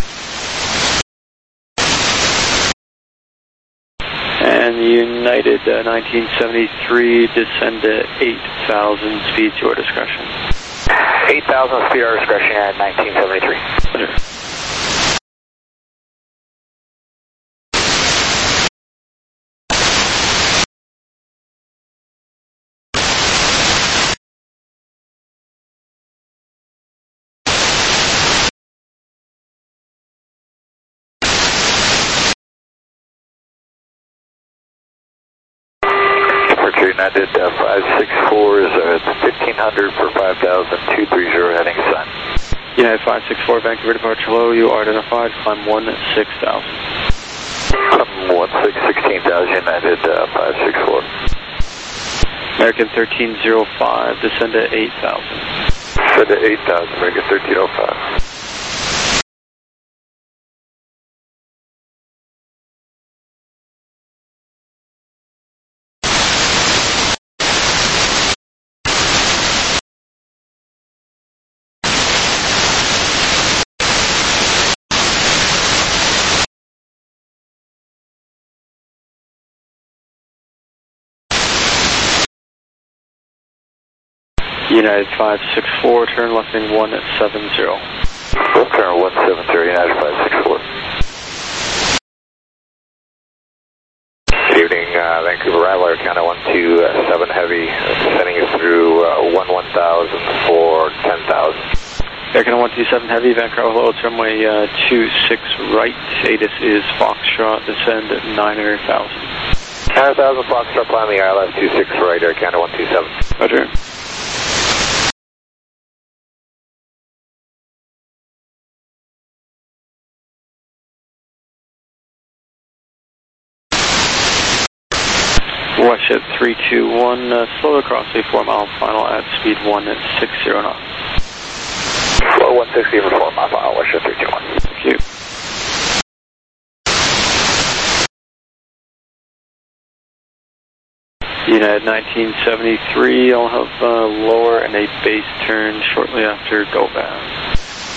And United 1973, descend to 8,000, speed to your discretion. 8,000 speed our discretion at 1973. Roger. United 564 is 1500 for 5,000, 230 heading sun. United 564, Vancouver departure low, you are identified, climb 16,000. Climb 16,000, United 564. American 1305, descend to 8,000. Descend to 8,000, American 1305. United 564, turn left wing 170. Left turn 170, United 564. Good evening, Vancouver Rattler, County 127 Heavy, sending you through 11,000 for 10,000. Air Canada 127 Heavy, Vancouver Lowell, runway 26 right, ATIS is Foxtrot, descend at 900,000. 900,000 Foxtrot, climbing ILS 26 right, Air Canada 127. Roger. Westjet 321, slow across a 4-mile final at speed 160 knots. Slow 160 for 4-mile final, Westjet 321. Thank you. United 1973, I'll have lower and a base turn shortly after go bound.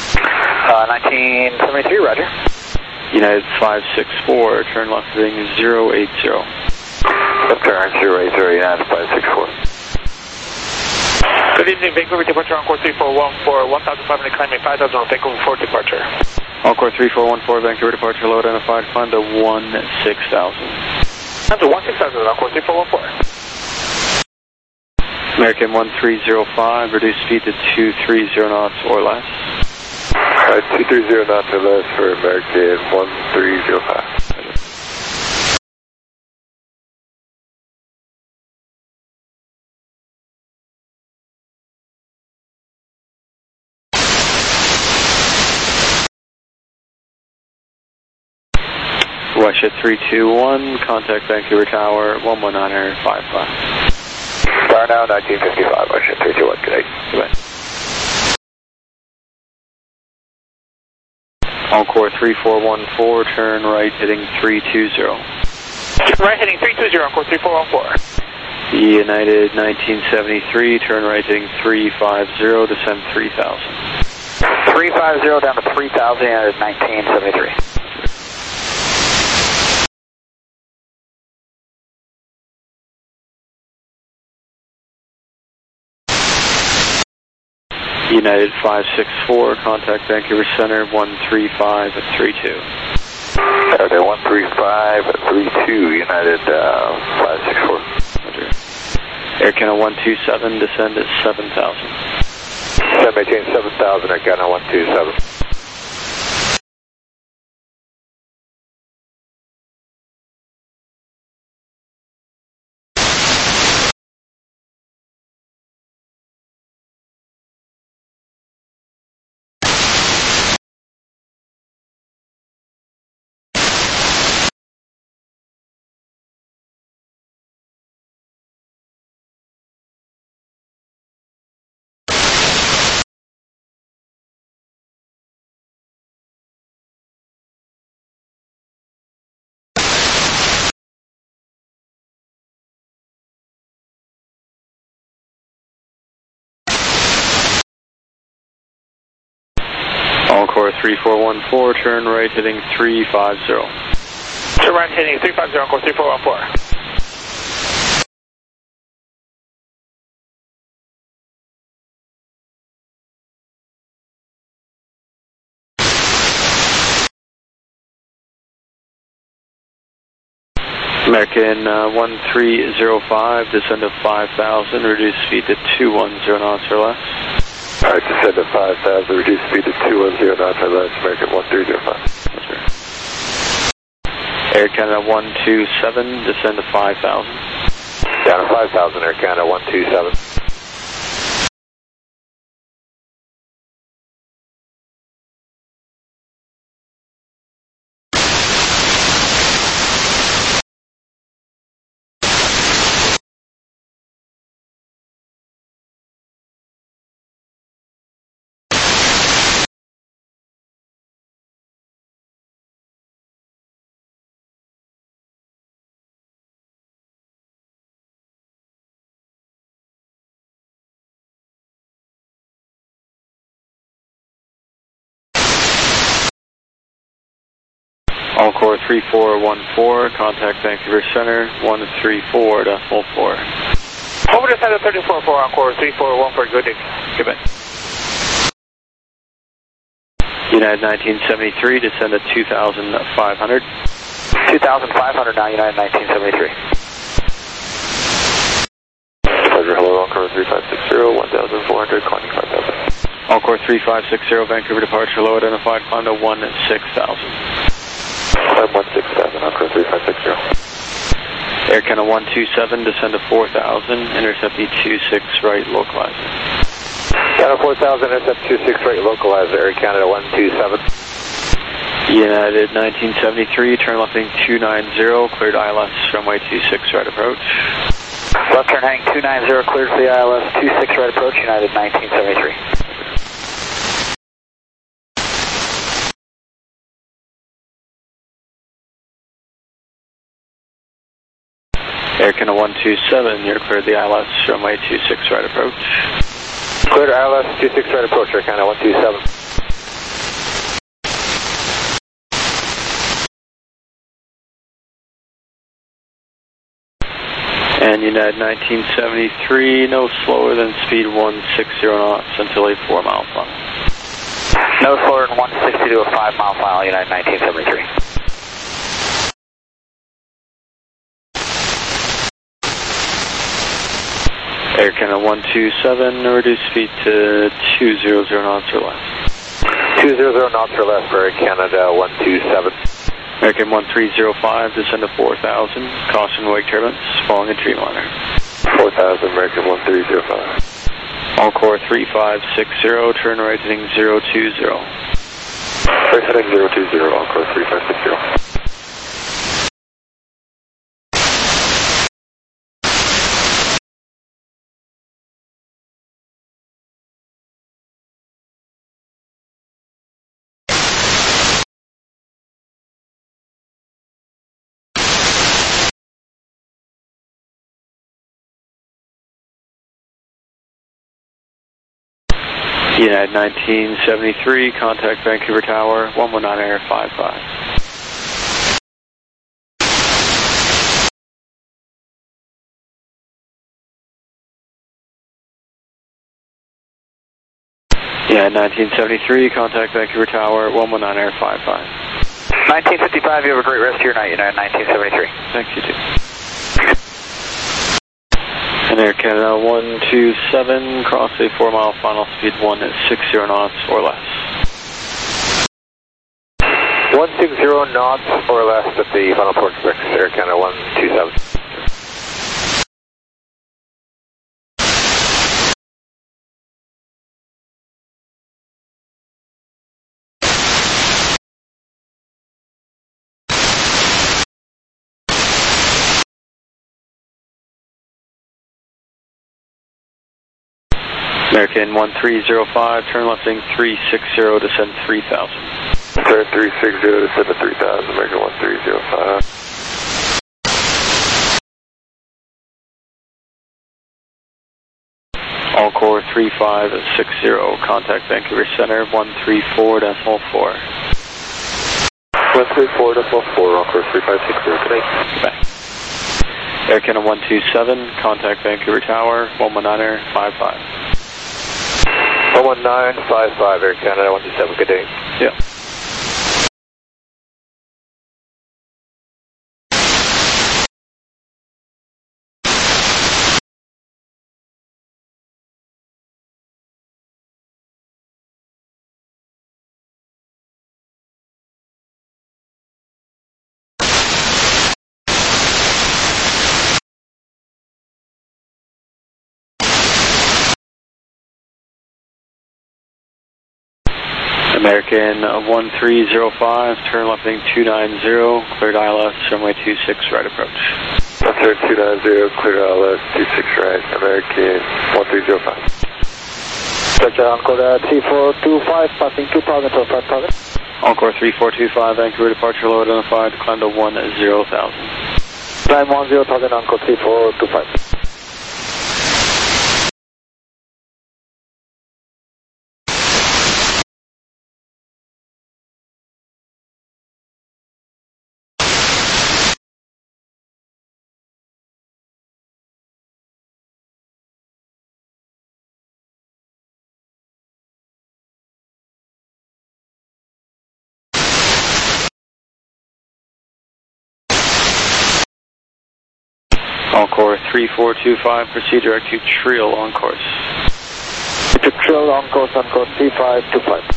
1973, roger. United 564, turn left heading 080. Left turn 080, United 564. Good evening, Vancouver departure Encore 3414, 1,500 climbing 5,000 on Vancouver 4 departure. Encore 3414, Vancouver departure low identified, climb to 16,000. That's a 16,000, Encore 3414. American 1305, reduce speed to 230 knots or less. 230 knots or less for American 1305. Westjet 321, contact Vancouver Tower 119.55. Star now 1955, Westjet 321, good day. Goodbye. Encore 3414, turn right heading 320. Right heading 320, Encore 3414. United 1973, turn right heading 350, descend 3,000. 350 down to 3,000, United 1973. United 564, contact Vancouver Center 135 at 32. Saturday 13532, United 564. Roger. Air Canada 127, descend at 7,000. Descend, maintain 7,000, Air Canada 127. Encore 3414, turn right heading 350. Turn right heading 350, Encore 3414. American 1305, descend to 5,000, reduce speed to 210 knots or less. Alright, descend to 5,000, reduce speed to 210 knots or less, American 1305. Air Canada 127, descend to 5,000. Down to 5,000, Air Canada 127. Encore 3414, contact Vancouver Center 134.4. Over to Center 34-4, Encore 3414, good day. Goodbye. United 1973, descend to 2,500. 2,500 now, United 1973. Pleasure, hello, Encore 3560, 1,400, climbing 5,000. Encore 3560, Vancouver departure, low identified, climb to 16,000. Climb 16,000, Encore 3560. Air Canada 127, descend to 4,000, intercept E26 right, localizer. Canada 4,000, intercept 26 right, localizer, Air Canada 127. United 1973, turn left heading 290, cleared ILS, runway 26 right approach. Left turn heading 290, cleared for the ILS, 26 right approach, United 1973. Air Canada 127, you're cleared the ILS, runway 26 right approach. Cleared ILS, 26 right approach, Air Canada 127. And United 1973, no slower than speed 160 knots until a 4-mile final. No slower than 160 to a 5-mile final, United 1973. Air Canada 127, reduce speed to 200 knots or less. 200 knots or less for Air Canada 127. American 1305, descend to 4,000, caution wake turbulence, following a Dreamliner. 4,000, American 1305. Encore 3560, turn right heading 020. Right heading 020, Encore 3560. United 1973, contact Vancouver Tower, 119 Air 55. United 1973, contact Vancouver Tower, 119 Air 55. 1955, you have a great rest of your night, United 1973. Thanks, you too. And Air Canada 127, cross a 4-mile final, speed 160 knots or less. 160 knots or less at the final port fix, Air Canada 127. American 1305, turn lefting 360, descend 3000. Turn 360, descend to 3000, American 1305. All core 3560, contact Vancouver Center 134.4. 134.4, all core 3560, today. Goodbye. Air Canada 127, contact Vancouver Tower 119.55. 11955, Air Canada 127, good day. Yeah. American 1305, turn lefting 290, cleared ILS, runway 26, right approach. Turn 290, cleared ILS, 26 right, American 1305. Roger, Encore 3425, passing 2000 to 5000. Encore 3425, Vancouver departure low identified, climb to 10,000. Climb 10,000, Encore 3425. Encore 3425, proceed direct to Triel on course. To Triel on course, Encore 3525.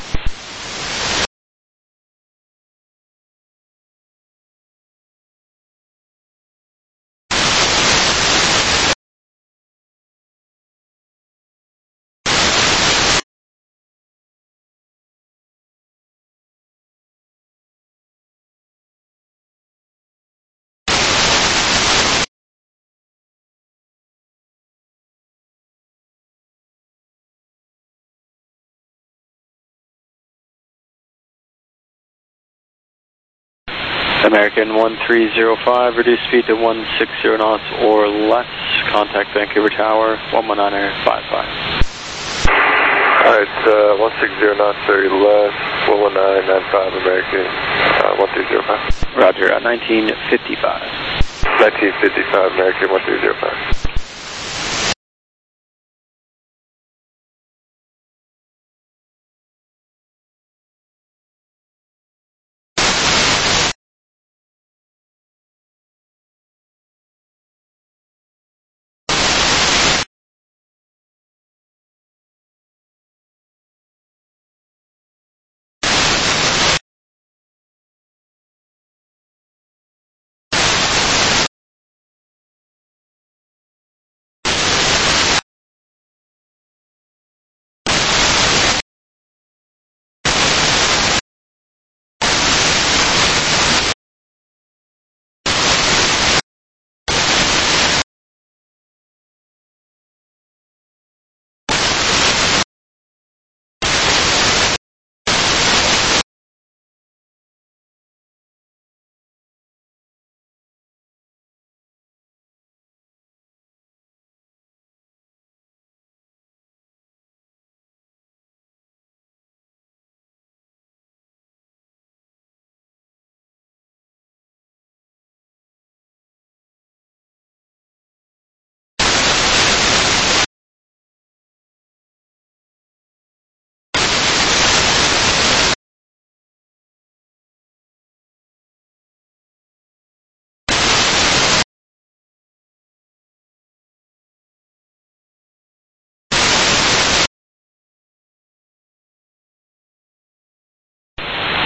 American 1305, reduce speed to 160 knots or less, contact Vancouver Tower 119.55. Alright, 160 knots or less, 119.95, American 1305. Roger, 1955. 1955, American 1305.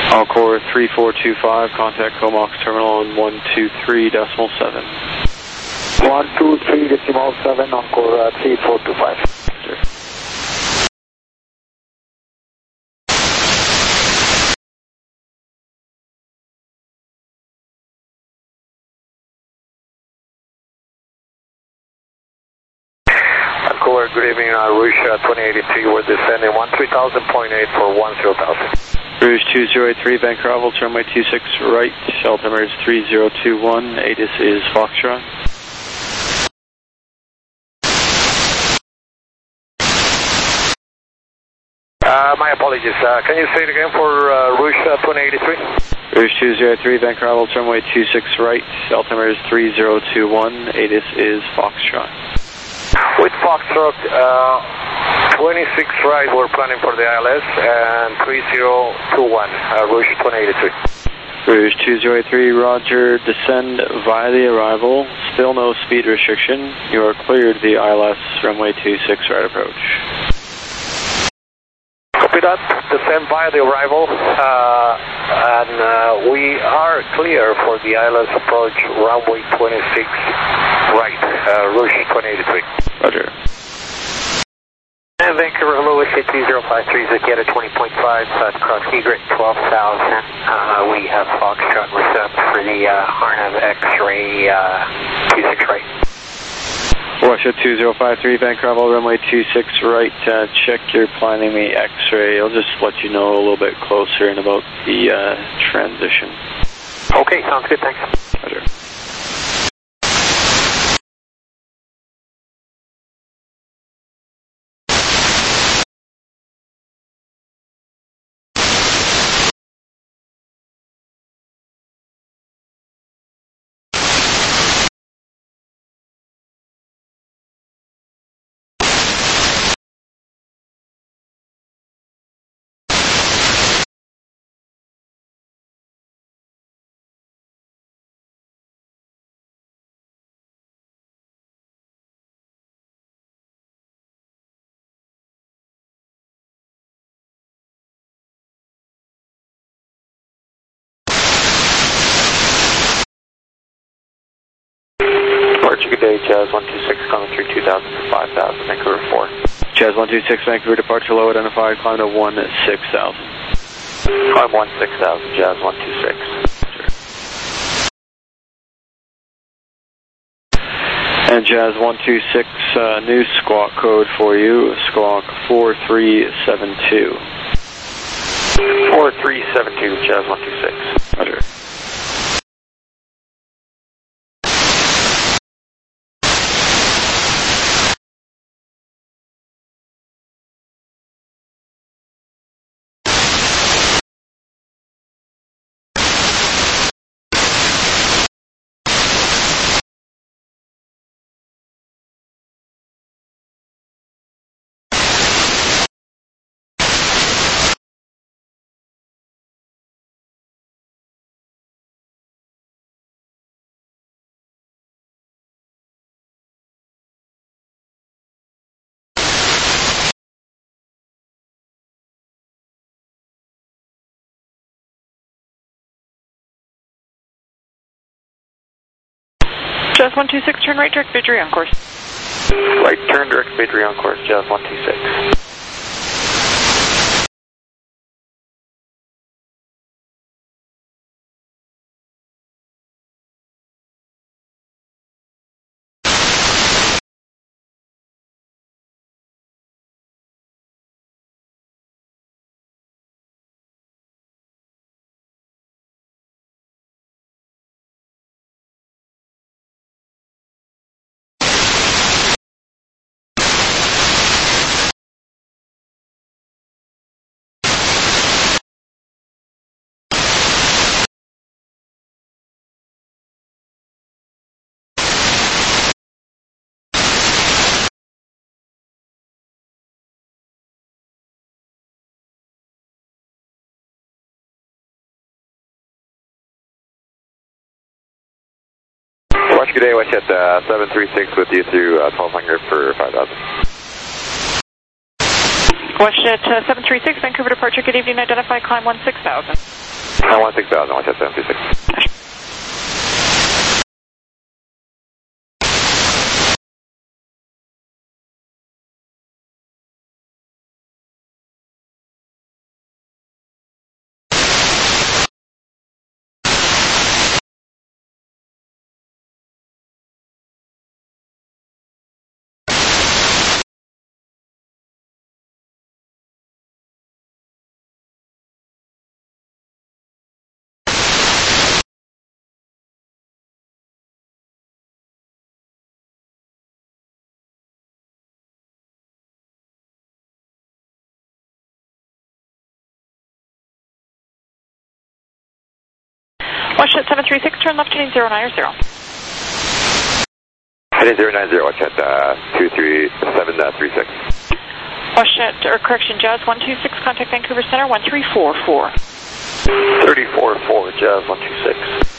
Encore 3425, contact Comox terminal on 123.7. 123.7, Encore 3425. Encore, good evening, Rouge 2083, we're descending 13,000.8 for 10,000. Rouge 2083, Vancouver, Oval, runway 26 right, altimeter is 3021, ATIS is Foxtrot. My apologies, can you say it again for Rouge 2083? Rouge 2083, Vancouver, Oval, runway 26 right, altimeter is 3021, ATIS is Foxtrot. With Foxtrot 26 right, we're planning for the ILS, and 3021, Rouge 2083. Rouge 2083, roger, descend via the arrival, still no speed restriction, you are cleared the ILS runway 26 right approach. Copy that, descend via the arrival, and we are clear for the ILS approach runway 26 right, Rouge 2083. Roger. And Vancouver, hello, it's 2053, Zakieta 20.5, cross egret 12,000. We have Foxtrot reset for the RNAV X-ray 26 right. Russia 2053, Vancouver, runway 26 right, check your planning the X-ray. I'll just let you know a little bit closer in about the transition. Okay, sounds good, thanks. Roger. Good day, Jazz 126, coming through 2,000 to 5,000, Vancouver 4. Jazz 126, Vancouver, departure low identified, climb to 16,000. Climb 16,000, Jazz 126. And Jazz 126, new squawk code for you, squawk 4372. 4372, Jazz 126. Roger. Jazz 126, turn right, direct Vidri on course. Right turn, direct Vidri on course, Jazz 126. Watch, good day, watch at 736 with you through 1200 for 5,000. Watch at 736, Vancouver departure, good evening, identify, climb 16,000. 16,000, watch at 736. Washington 736, turn left heading 090. Heading 090, watch at 23736. Washington, Jazz 126, contact Vancouver Center 1344. 344, Jazz 126.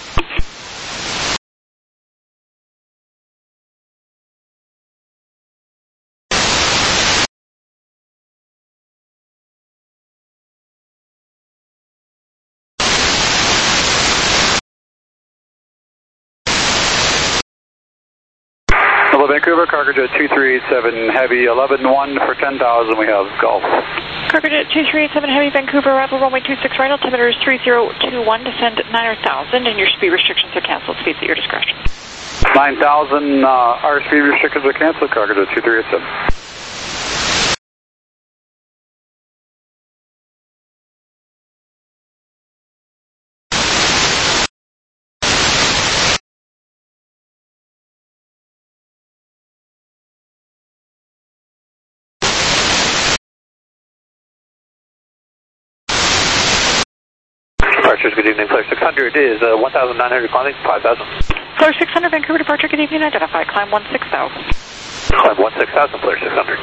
Vancouver, Cargojet 2387 Heavy, 11-1 for 10,000, we have Golf. Cargojet 2387 Heavy, Vancouver, arrival runway 26 right, altimeter is 3021, descend 9,000, and your speed restrictions are canceled, speeds at your discretion. 9,000, our speed restrictions are canceled, Cargojet 2387. Good evening, Flare 600 is 1,900, climbing 5,000. Flare 600, Vancouver departure, good evening, identify, climb 16,000. Climb 16,000, Flare 600.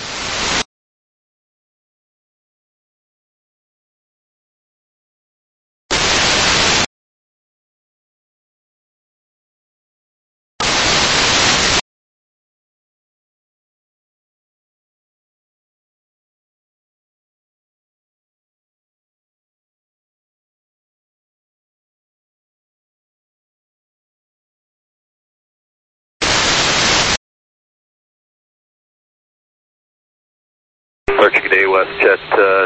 Today, WestJet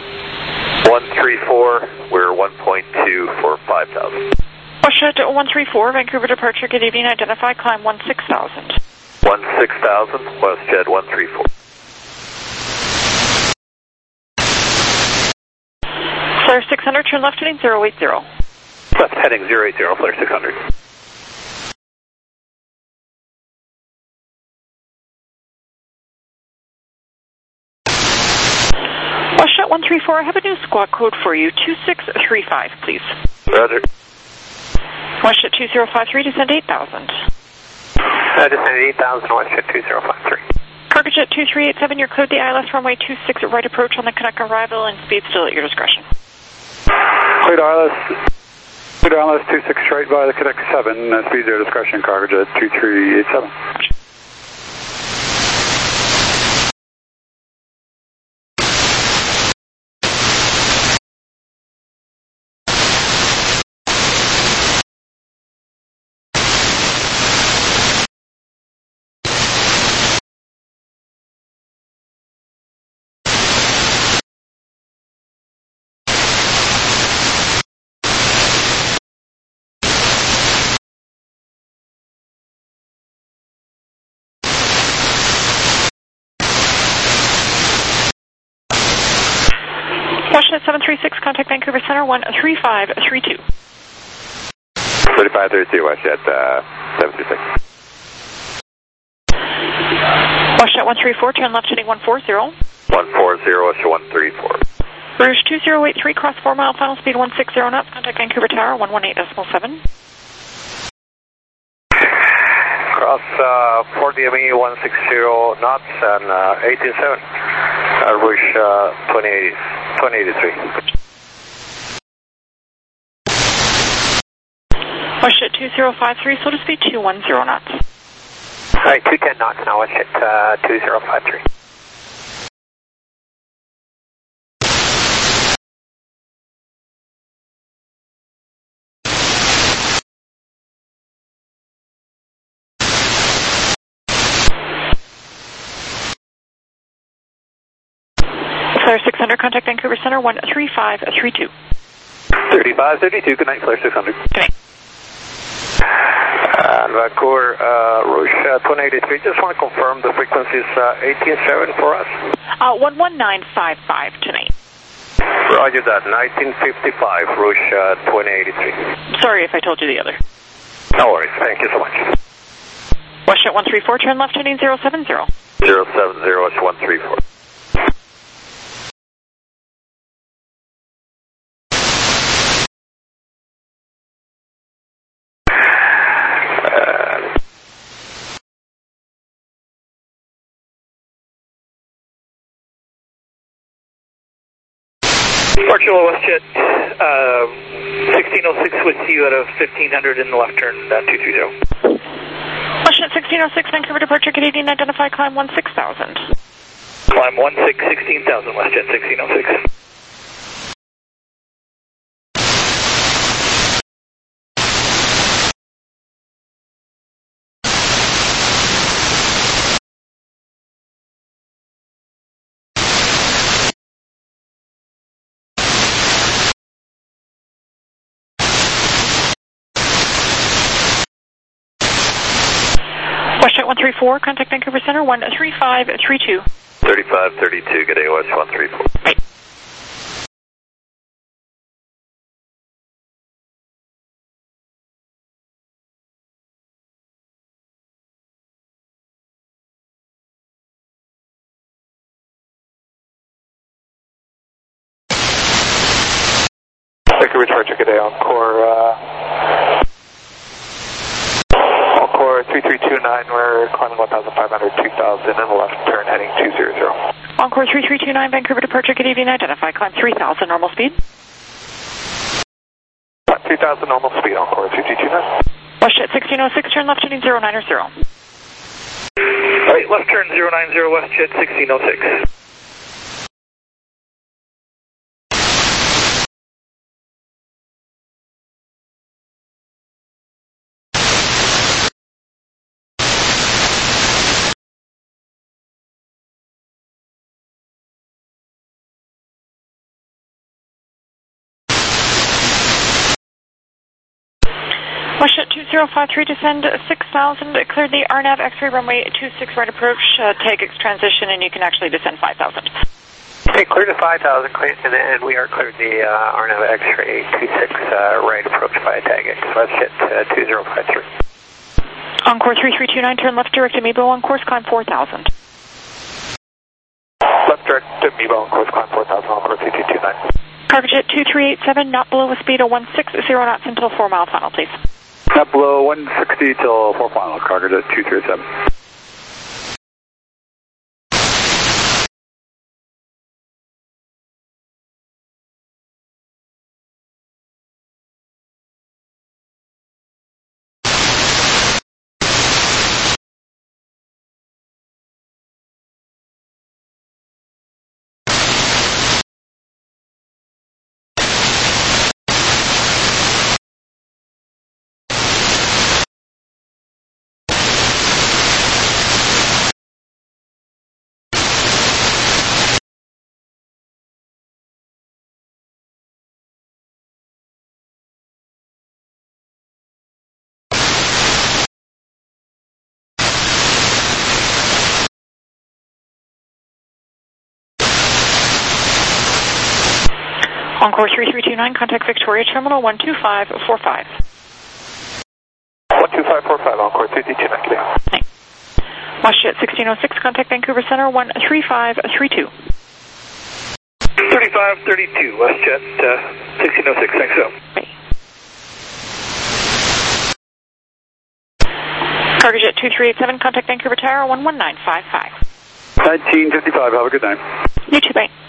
134, we're 1.2 for 5,000. WestJet 134, Vancouver departure, good evening, identify, climb 16,000. 16,000, WestJet 134. Flare 600, turn left heading 080. Left heading 080, Flare 600. Washington 134, I have a new squawk code for you, 2635, please. Roger. Washington 2053, descend 8,000. Descend 8,000, Washington 2053. Cargojet 2387, your code the ILS runway 26 right approach on the Canuck arrival and speed still at your discretion. Cleared ILS 26 right by the Canuck 7, speed at your discretion, Cargojet 2387. Washington 736, contact Vancouver Center 13532. 3532, Westjet 736. Washington 134, turn left heading 140. 140, Westjet 134. Rouge 2083, cross 4 mile, final speed 160 knots, contact Vancouver Tower 118.7. Cross 4 DME 160 knots and 187. Rouge 2083. Washington 2053, slow to speed 210 knots. Alright, 210 knots now, Washington 2053. Flare 600, contact Vancouver Center 13532. 3532, good night, Flare 600. Good night. Vancouver, Rouge 2083, just want to confirm the frequency is 187 for us. 11955 tonight. Roger that, 1955, Rouge 2083. Sorry if I told you the other. No worries, thank you so much. WestJet 134, turn left heading 070. 070, it's 134. Marshall WestJet 1606 with you at a 1500 in the left turn, 230. WestJet 1606, Vancouver departure, Canadian, identify, climb 16,000. Climb 16,000, WestJet 1606. WestJet 134, contact Vancouver Center 13532. 3532, good day, West 134. Right. Vancouver departure, good day, Encore 3329, we're climbing 1,500, 2,000 in the left turn, heading 200. Encore 3329, Vancouver departure, Canadian, identify, climb 3,000, normal speed. 3,000 normal speed, Encore 3329. WestJet 1606, turn left heading 090. Right, left turn 090, WestJet 1606. WestJet 2053, descend 6,000, cleared the RNAV X-ray runway 26 right approach, TAGX transition, and you can actually descend 5,000. Okay, cleared to 5,000, and we are cleared the RNAV X-ray 26 right approach via TAGX, WestJet 2053. Encore 3329, turn left direct to Mebo on course, climb 4,000. Left direct to Mebo on course, climb 4,000, Encore 3329. Cargojet 2387, not below a speed of 160 knots until 4 mile final, please. Not below 160 till 4 final, Cargojet 237. Encore 3329, contact Victoria Terminal 12545. 12545, Encore 3329. WestJet 1606, contact Vancouver Center 13532. 3532, WestJet 1606, thanks so. Cargojet 2387, contact Vancouver Tower 11955. 1955, have a good night. You too, bye.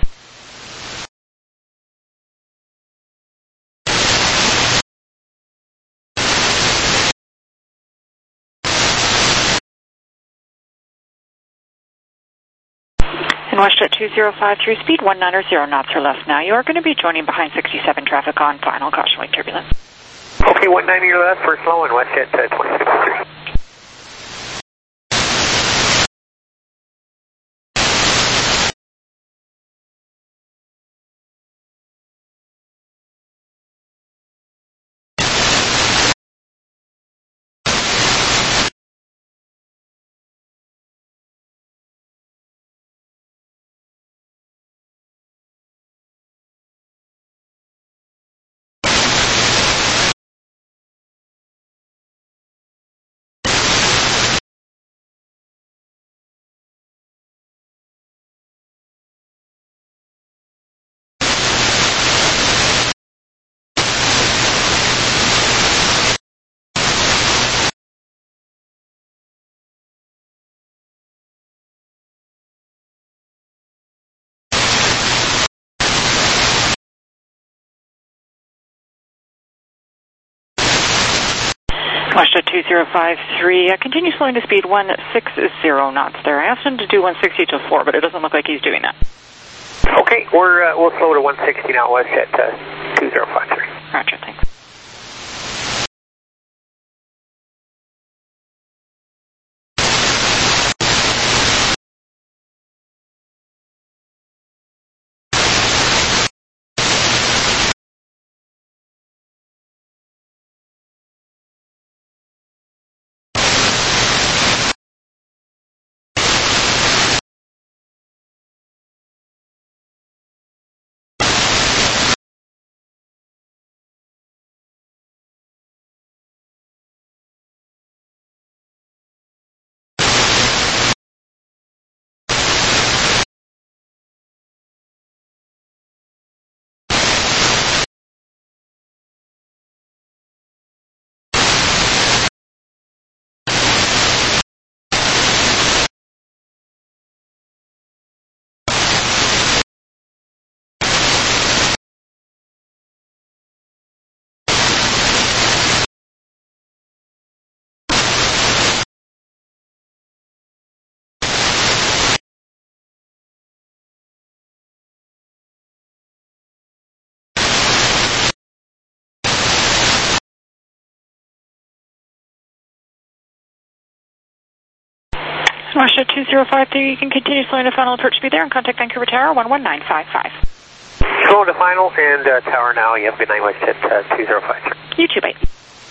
And WestJet 2053, speed 190 knots or less now. You are going to be joining behind 67 traffic on final caution light turbulence. Okay, 190 or less, first low in WestJet 2063. Washington 2053, continue slowing to speed 160 knots there. I asked him to do 160 till 4, but it doesn't look like he's doing that. Okay, we'll slow to 160 now, west at 2053. Roger, thanks. Washington 2053, you can continue slowing to final approach speed there and contact Vancouver Tower 11955. Slow to final and tower now. You have a good night, west at 2053. You too, bye.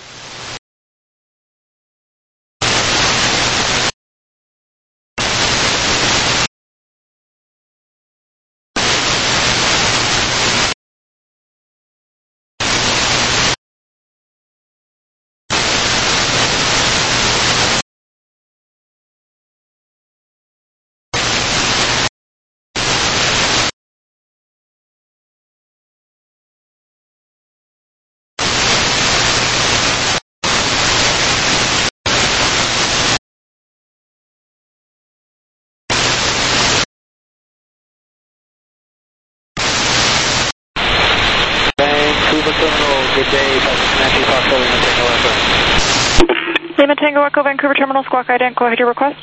Lima Tango Echo, Vancouver Terminal, Squawk IDent, go ahead your request.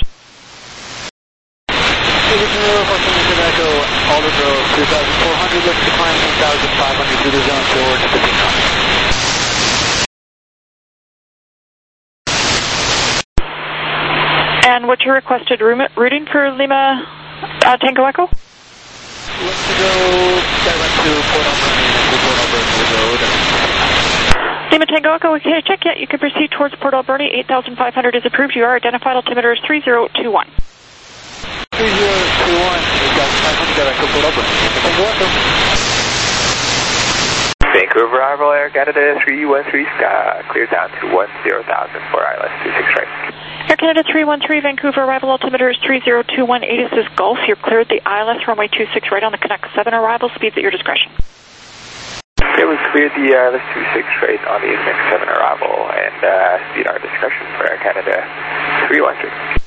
Echo, Alder Grove, 3,400, looks to climb 1,500 through the zone forward to 15 knots. And what's your requested routing for Lima Tango Echo? Looks to go direct to Port Alberni and to Port Alberni Road. Lima Tango Echo, we can't check yet. You can proceed towards Port Alberni. 8,500 is approved. You are identified. Altimeter is 3021. 3021, 8,500 direct to Port Alberni. Tango Echo. Vancouver Arrival Air Canada 313 clears out to 10,000 for ILS 26 right. Air Canada 313, Vancouver arrival altimeter is 3021, ATIS is Gulf. You're cleared the ILS runway 26 right on the Connect 7 arrival, speeds at your discretion. Okay, we cleared the ILS 26 right on the Connect 7 arrival and speed our discretion for Air Canada 313.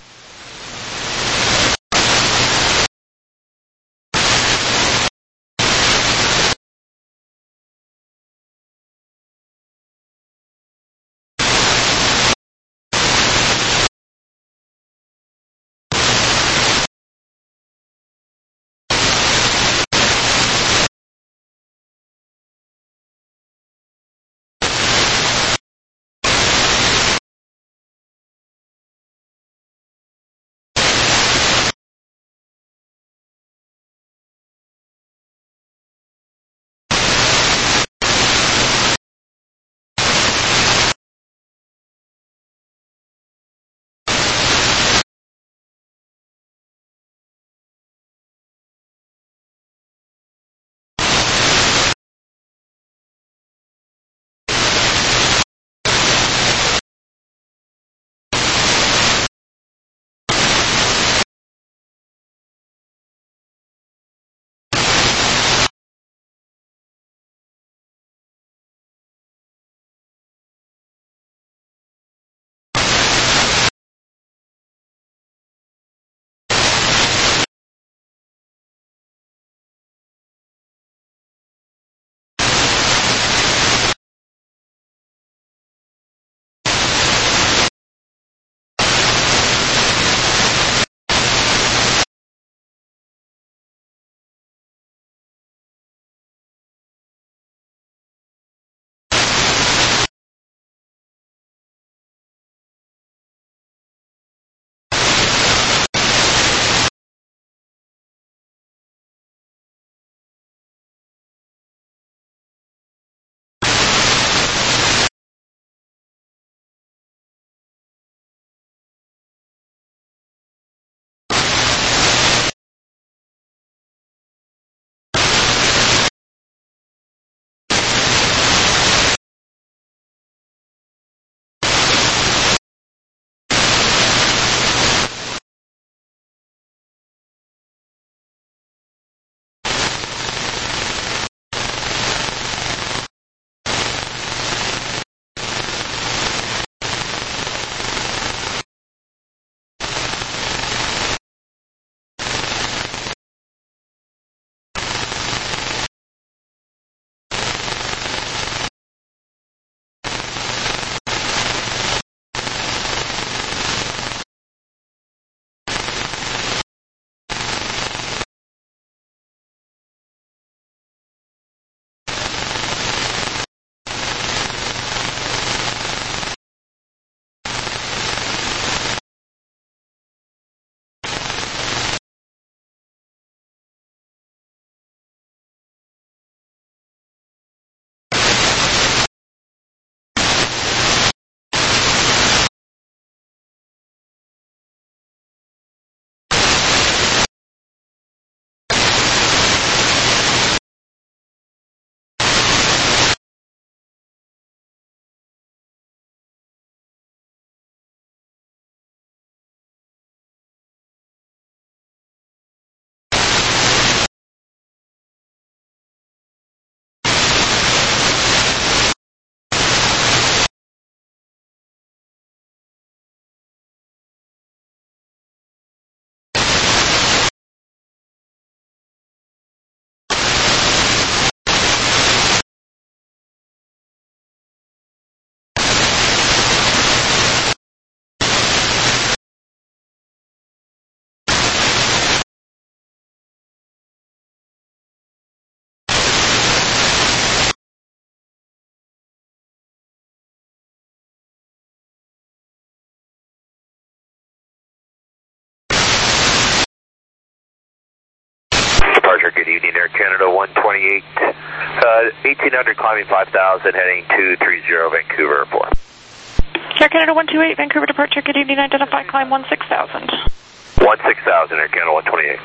Good evening, Air Canada 128. 1800 climbing 5000, heading 230 Vancouver Airport. Air Canada 128, Vancouver departure. Good evening, identify climb 16,000. 16,000, Air Canada 128.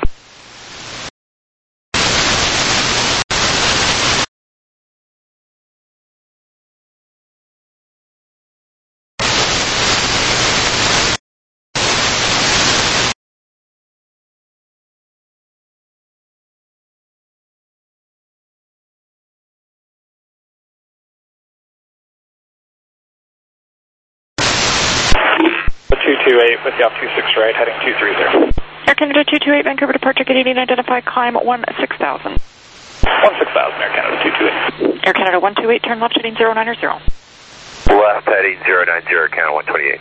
with the off 26 right, heading 230. Air Canada 228, Vancouver departure. Good evening, identify climb 16,000. 16,000, Air Canada 228. Air Canada 128, turn left heading 090. Left heading 090, Air Canada 128.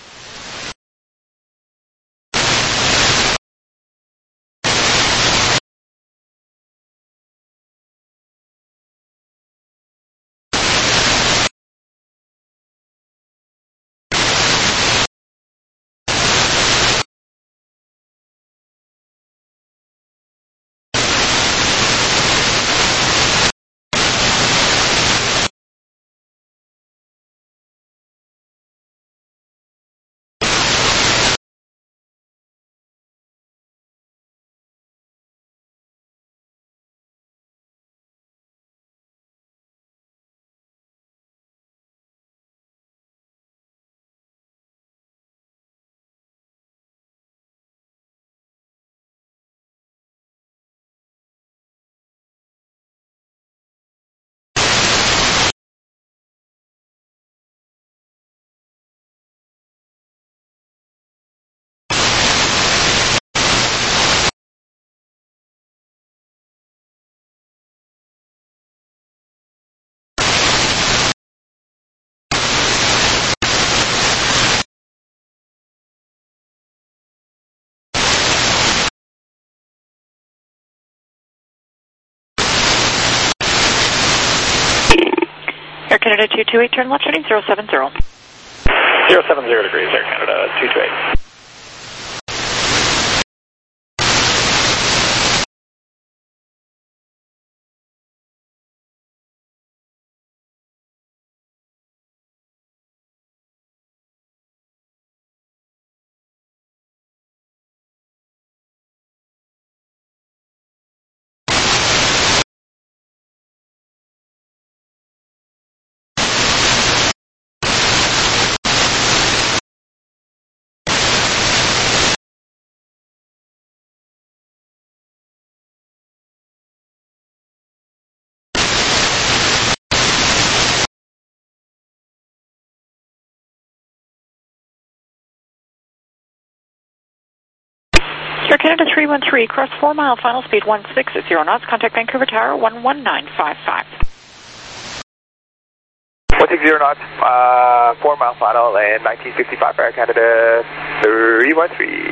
Air Canada 228, turn left heading 070. 070 degrees, Air Canada 228. Air Canada 313, cross 4 mile, final speed 160 knots, contact Vancouver Tower 11955. 160 knots, 4 mile final, and 1965 Air Canada 313.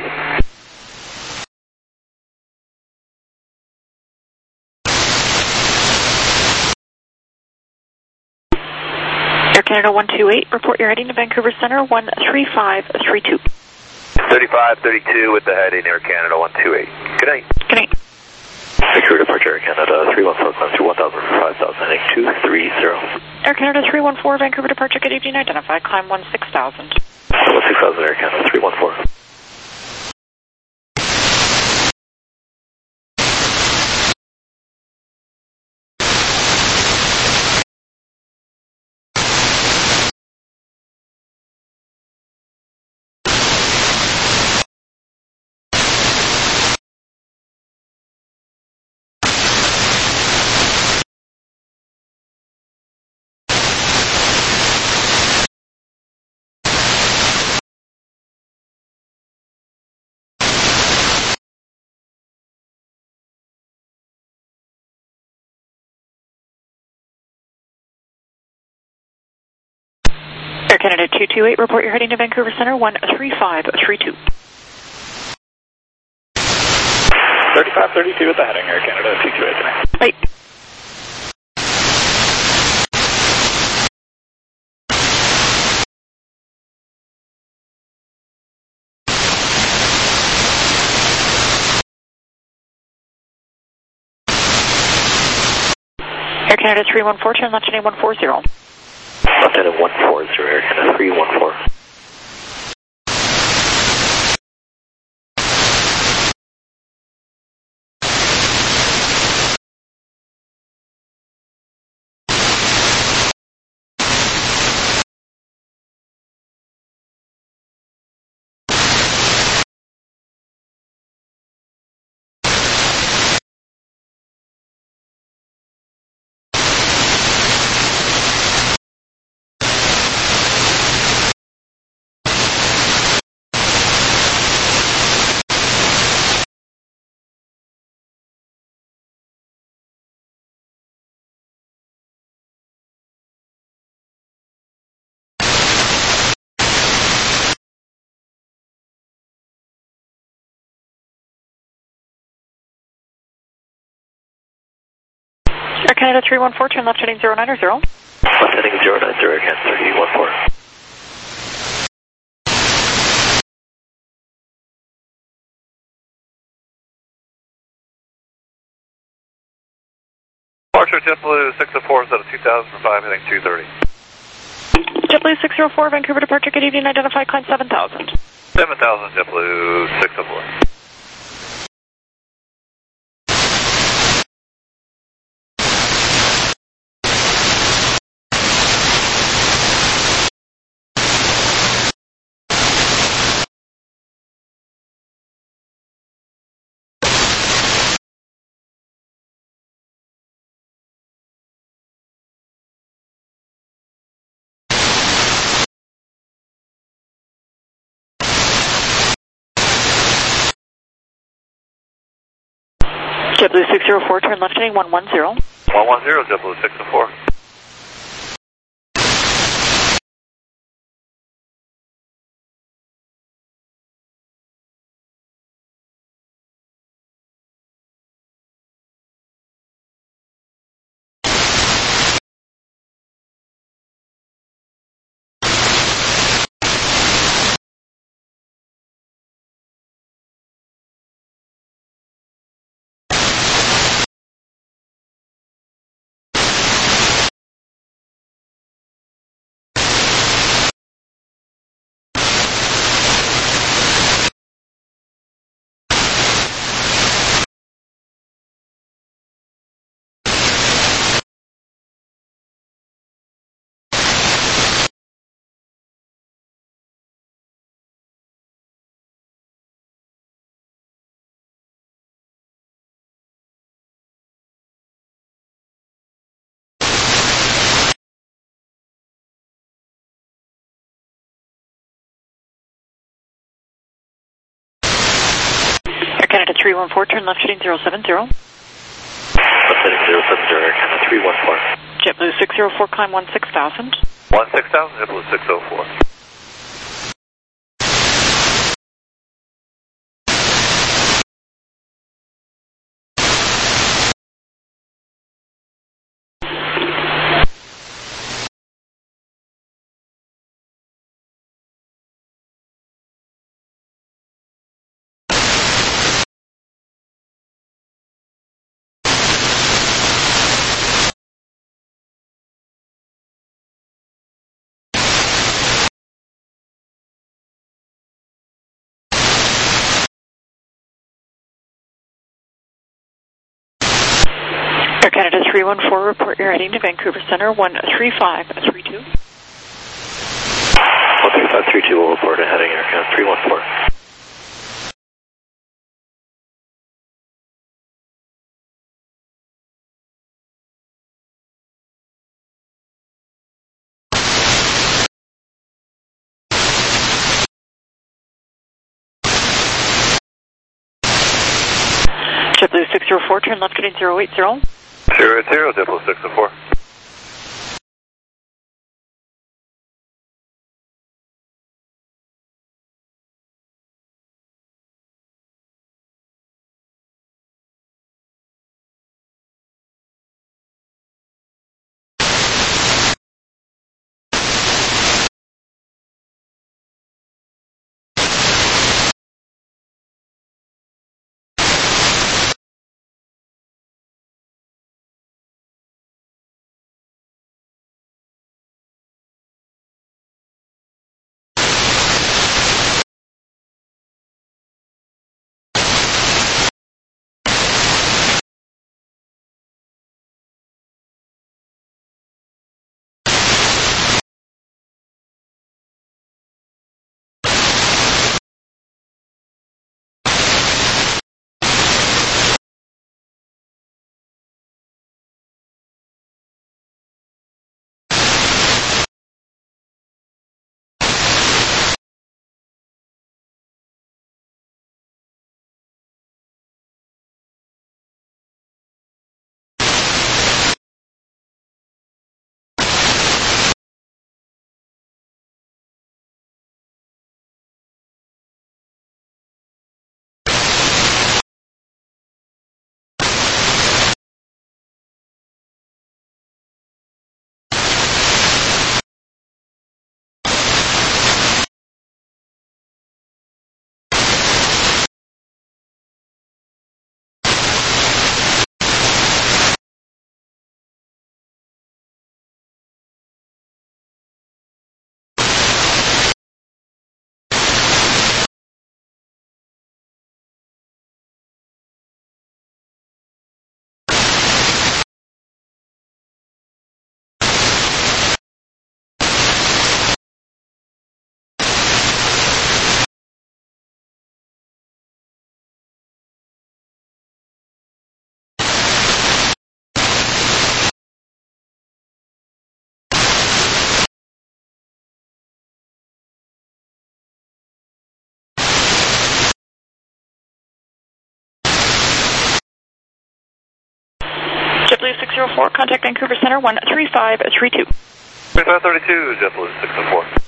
Air Canada 128, report you're heading to Vancouver Center 13532. 3532 with the heading Air Canada 128. Good night. Good night. Vancouver departure Air Canada 314 climbs to 1,000 for 5,000 heading 230. Air Canada 314, Vancouver departure. Good evening, identify climb 16,000. 16,000 Air Canada 314. Air Canada 228, report you're heading to Vancouver Center 13532. 3532 at the heading, Air Canada 228. Wait. Air Canada 314, turn left heading 140. Left heading 140, Air Canada 314. Air Canada 314, turn left heading 090. Left heading 090, Air Canada 314. Departure JetBlue 604 out of 2005, heading 230. JetBlue 604, Vancouver departure, good evening, identify, climb 7000. 7000 JetBlue 604. JetBlue 604, turn left heading 110. 110 JetBlue 604. Canada 314, turn left heading 070. Left heading 070, Air Canada 314. JetBlue 604, climb 16000. 16000 JetBlue 604. Air Canada 314, report you're heading to Vancouver Centre 13532. 13532 will report a heading Air Canada 314. JetBlue 604, turn left heading 080. 080 JetBlue 604. JetBlue 604, contact Vancouver Center 13532. 3532, JetBlue 604.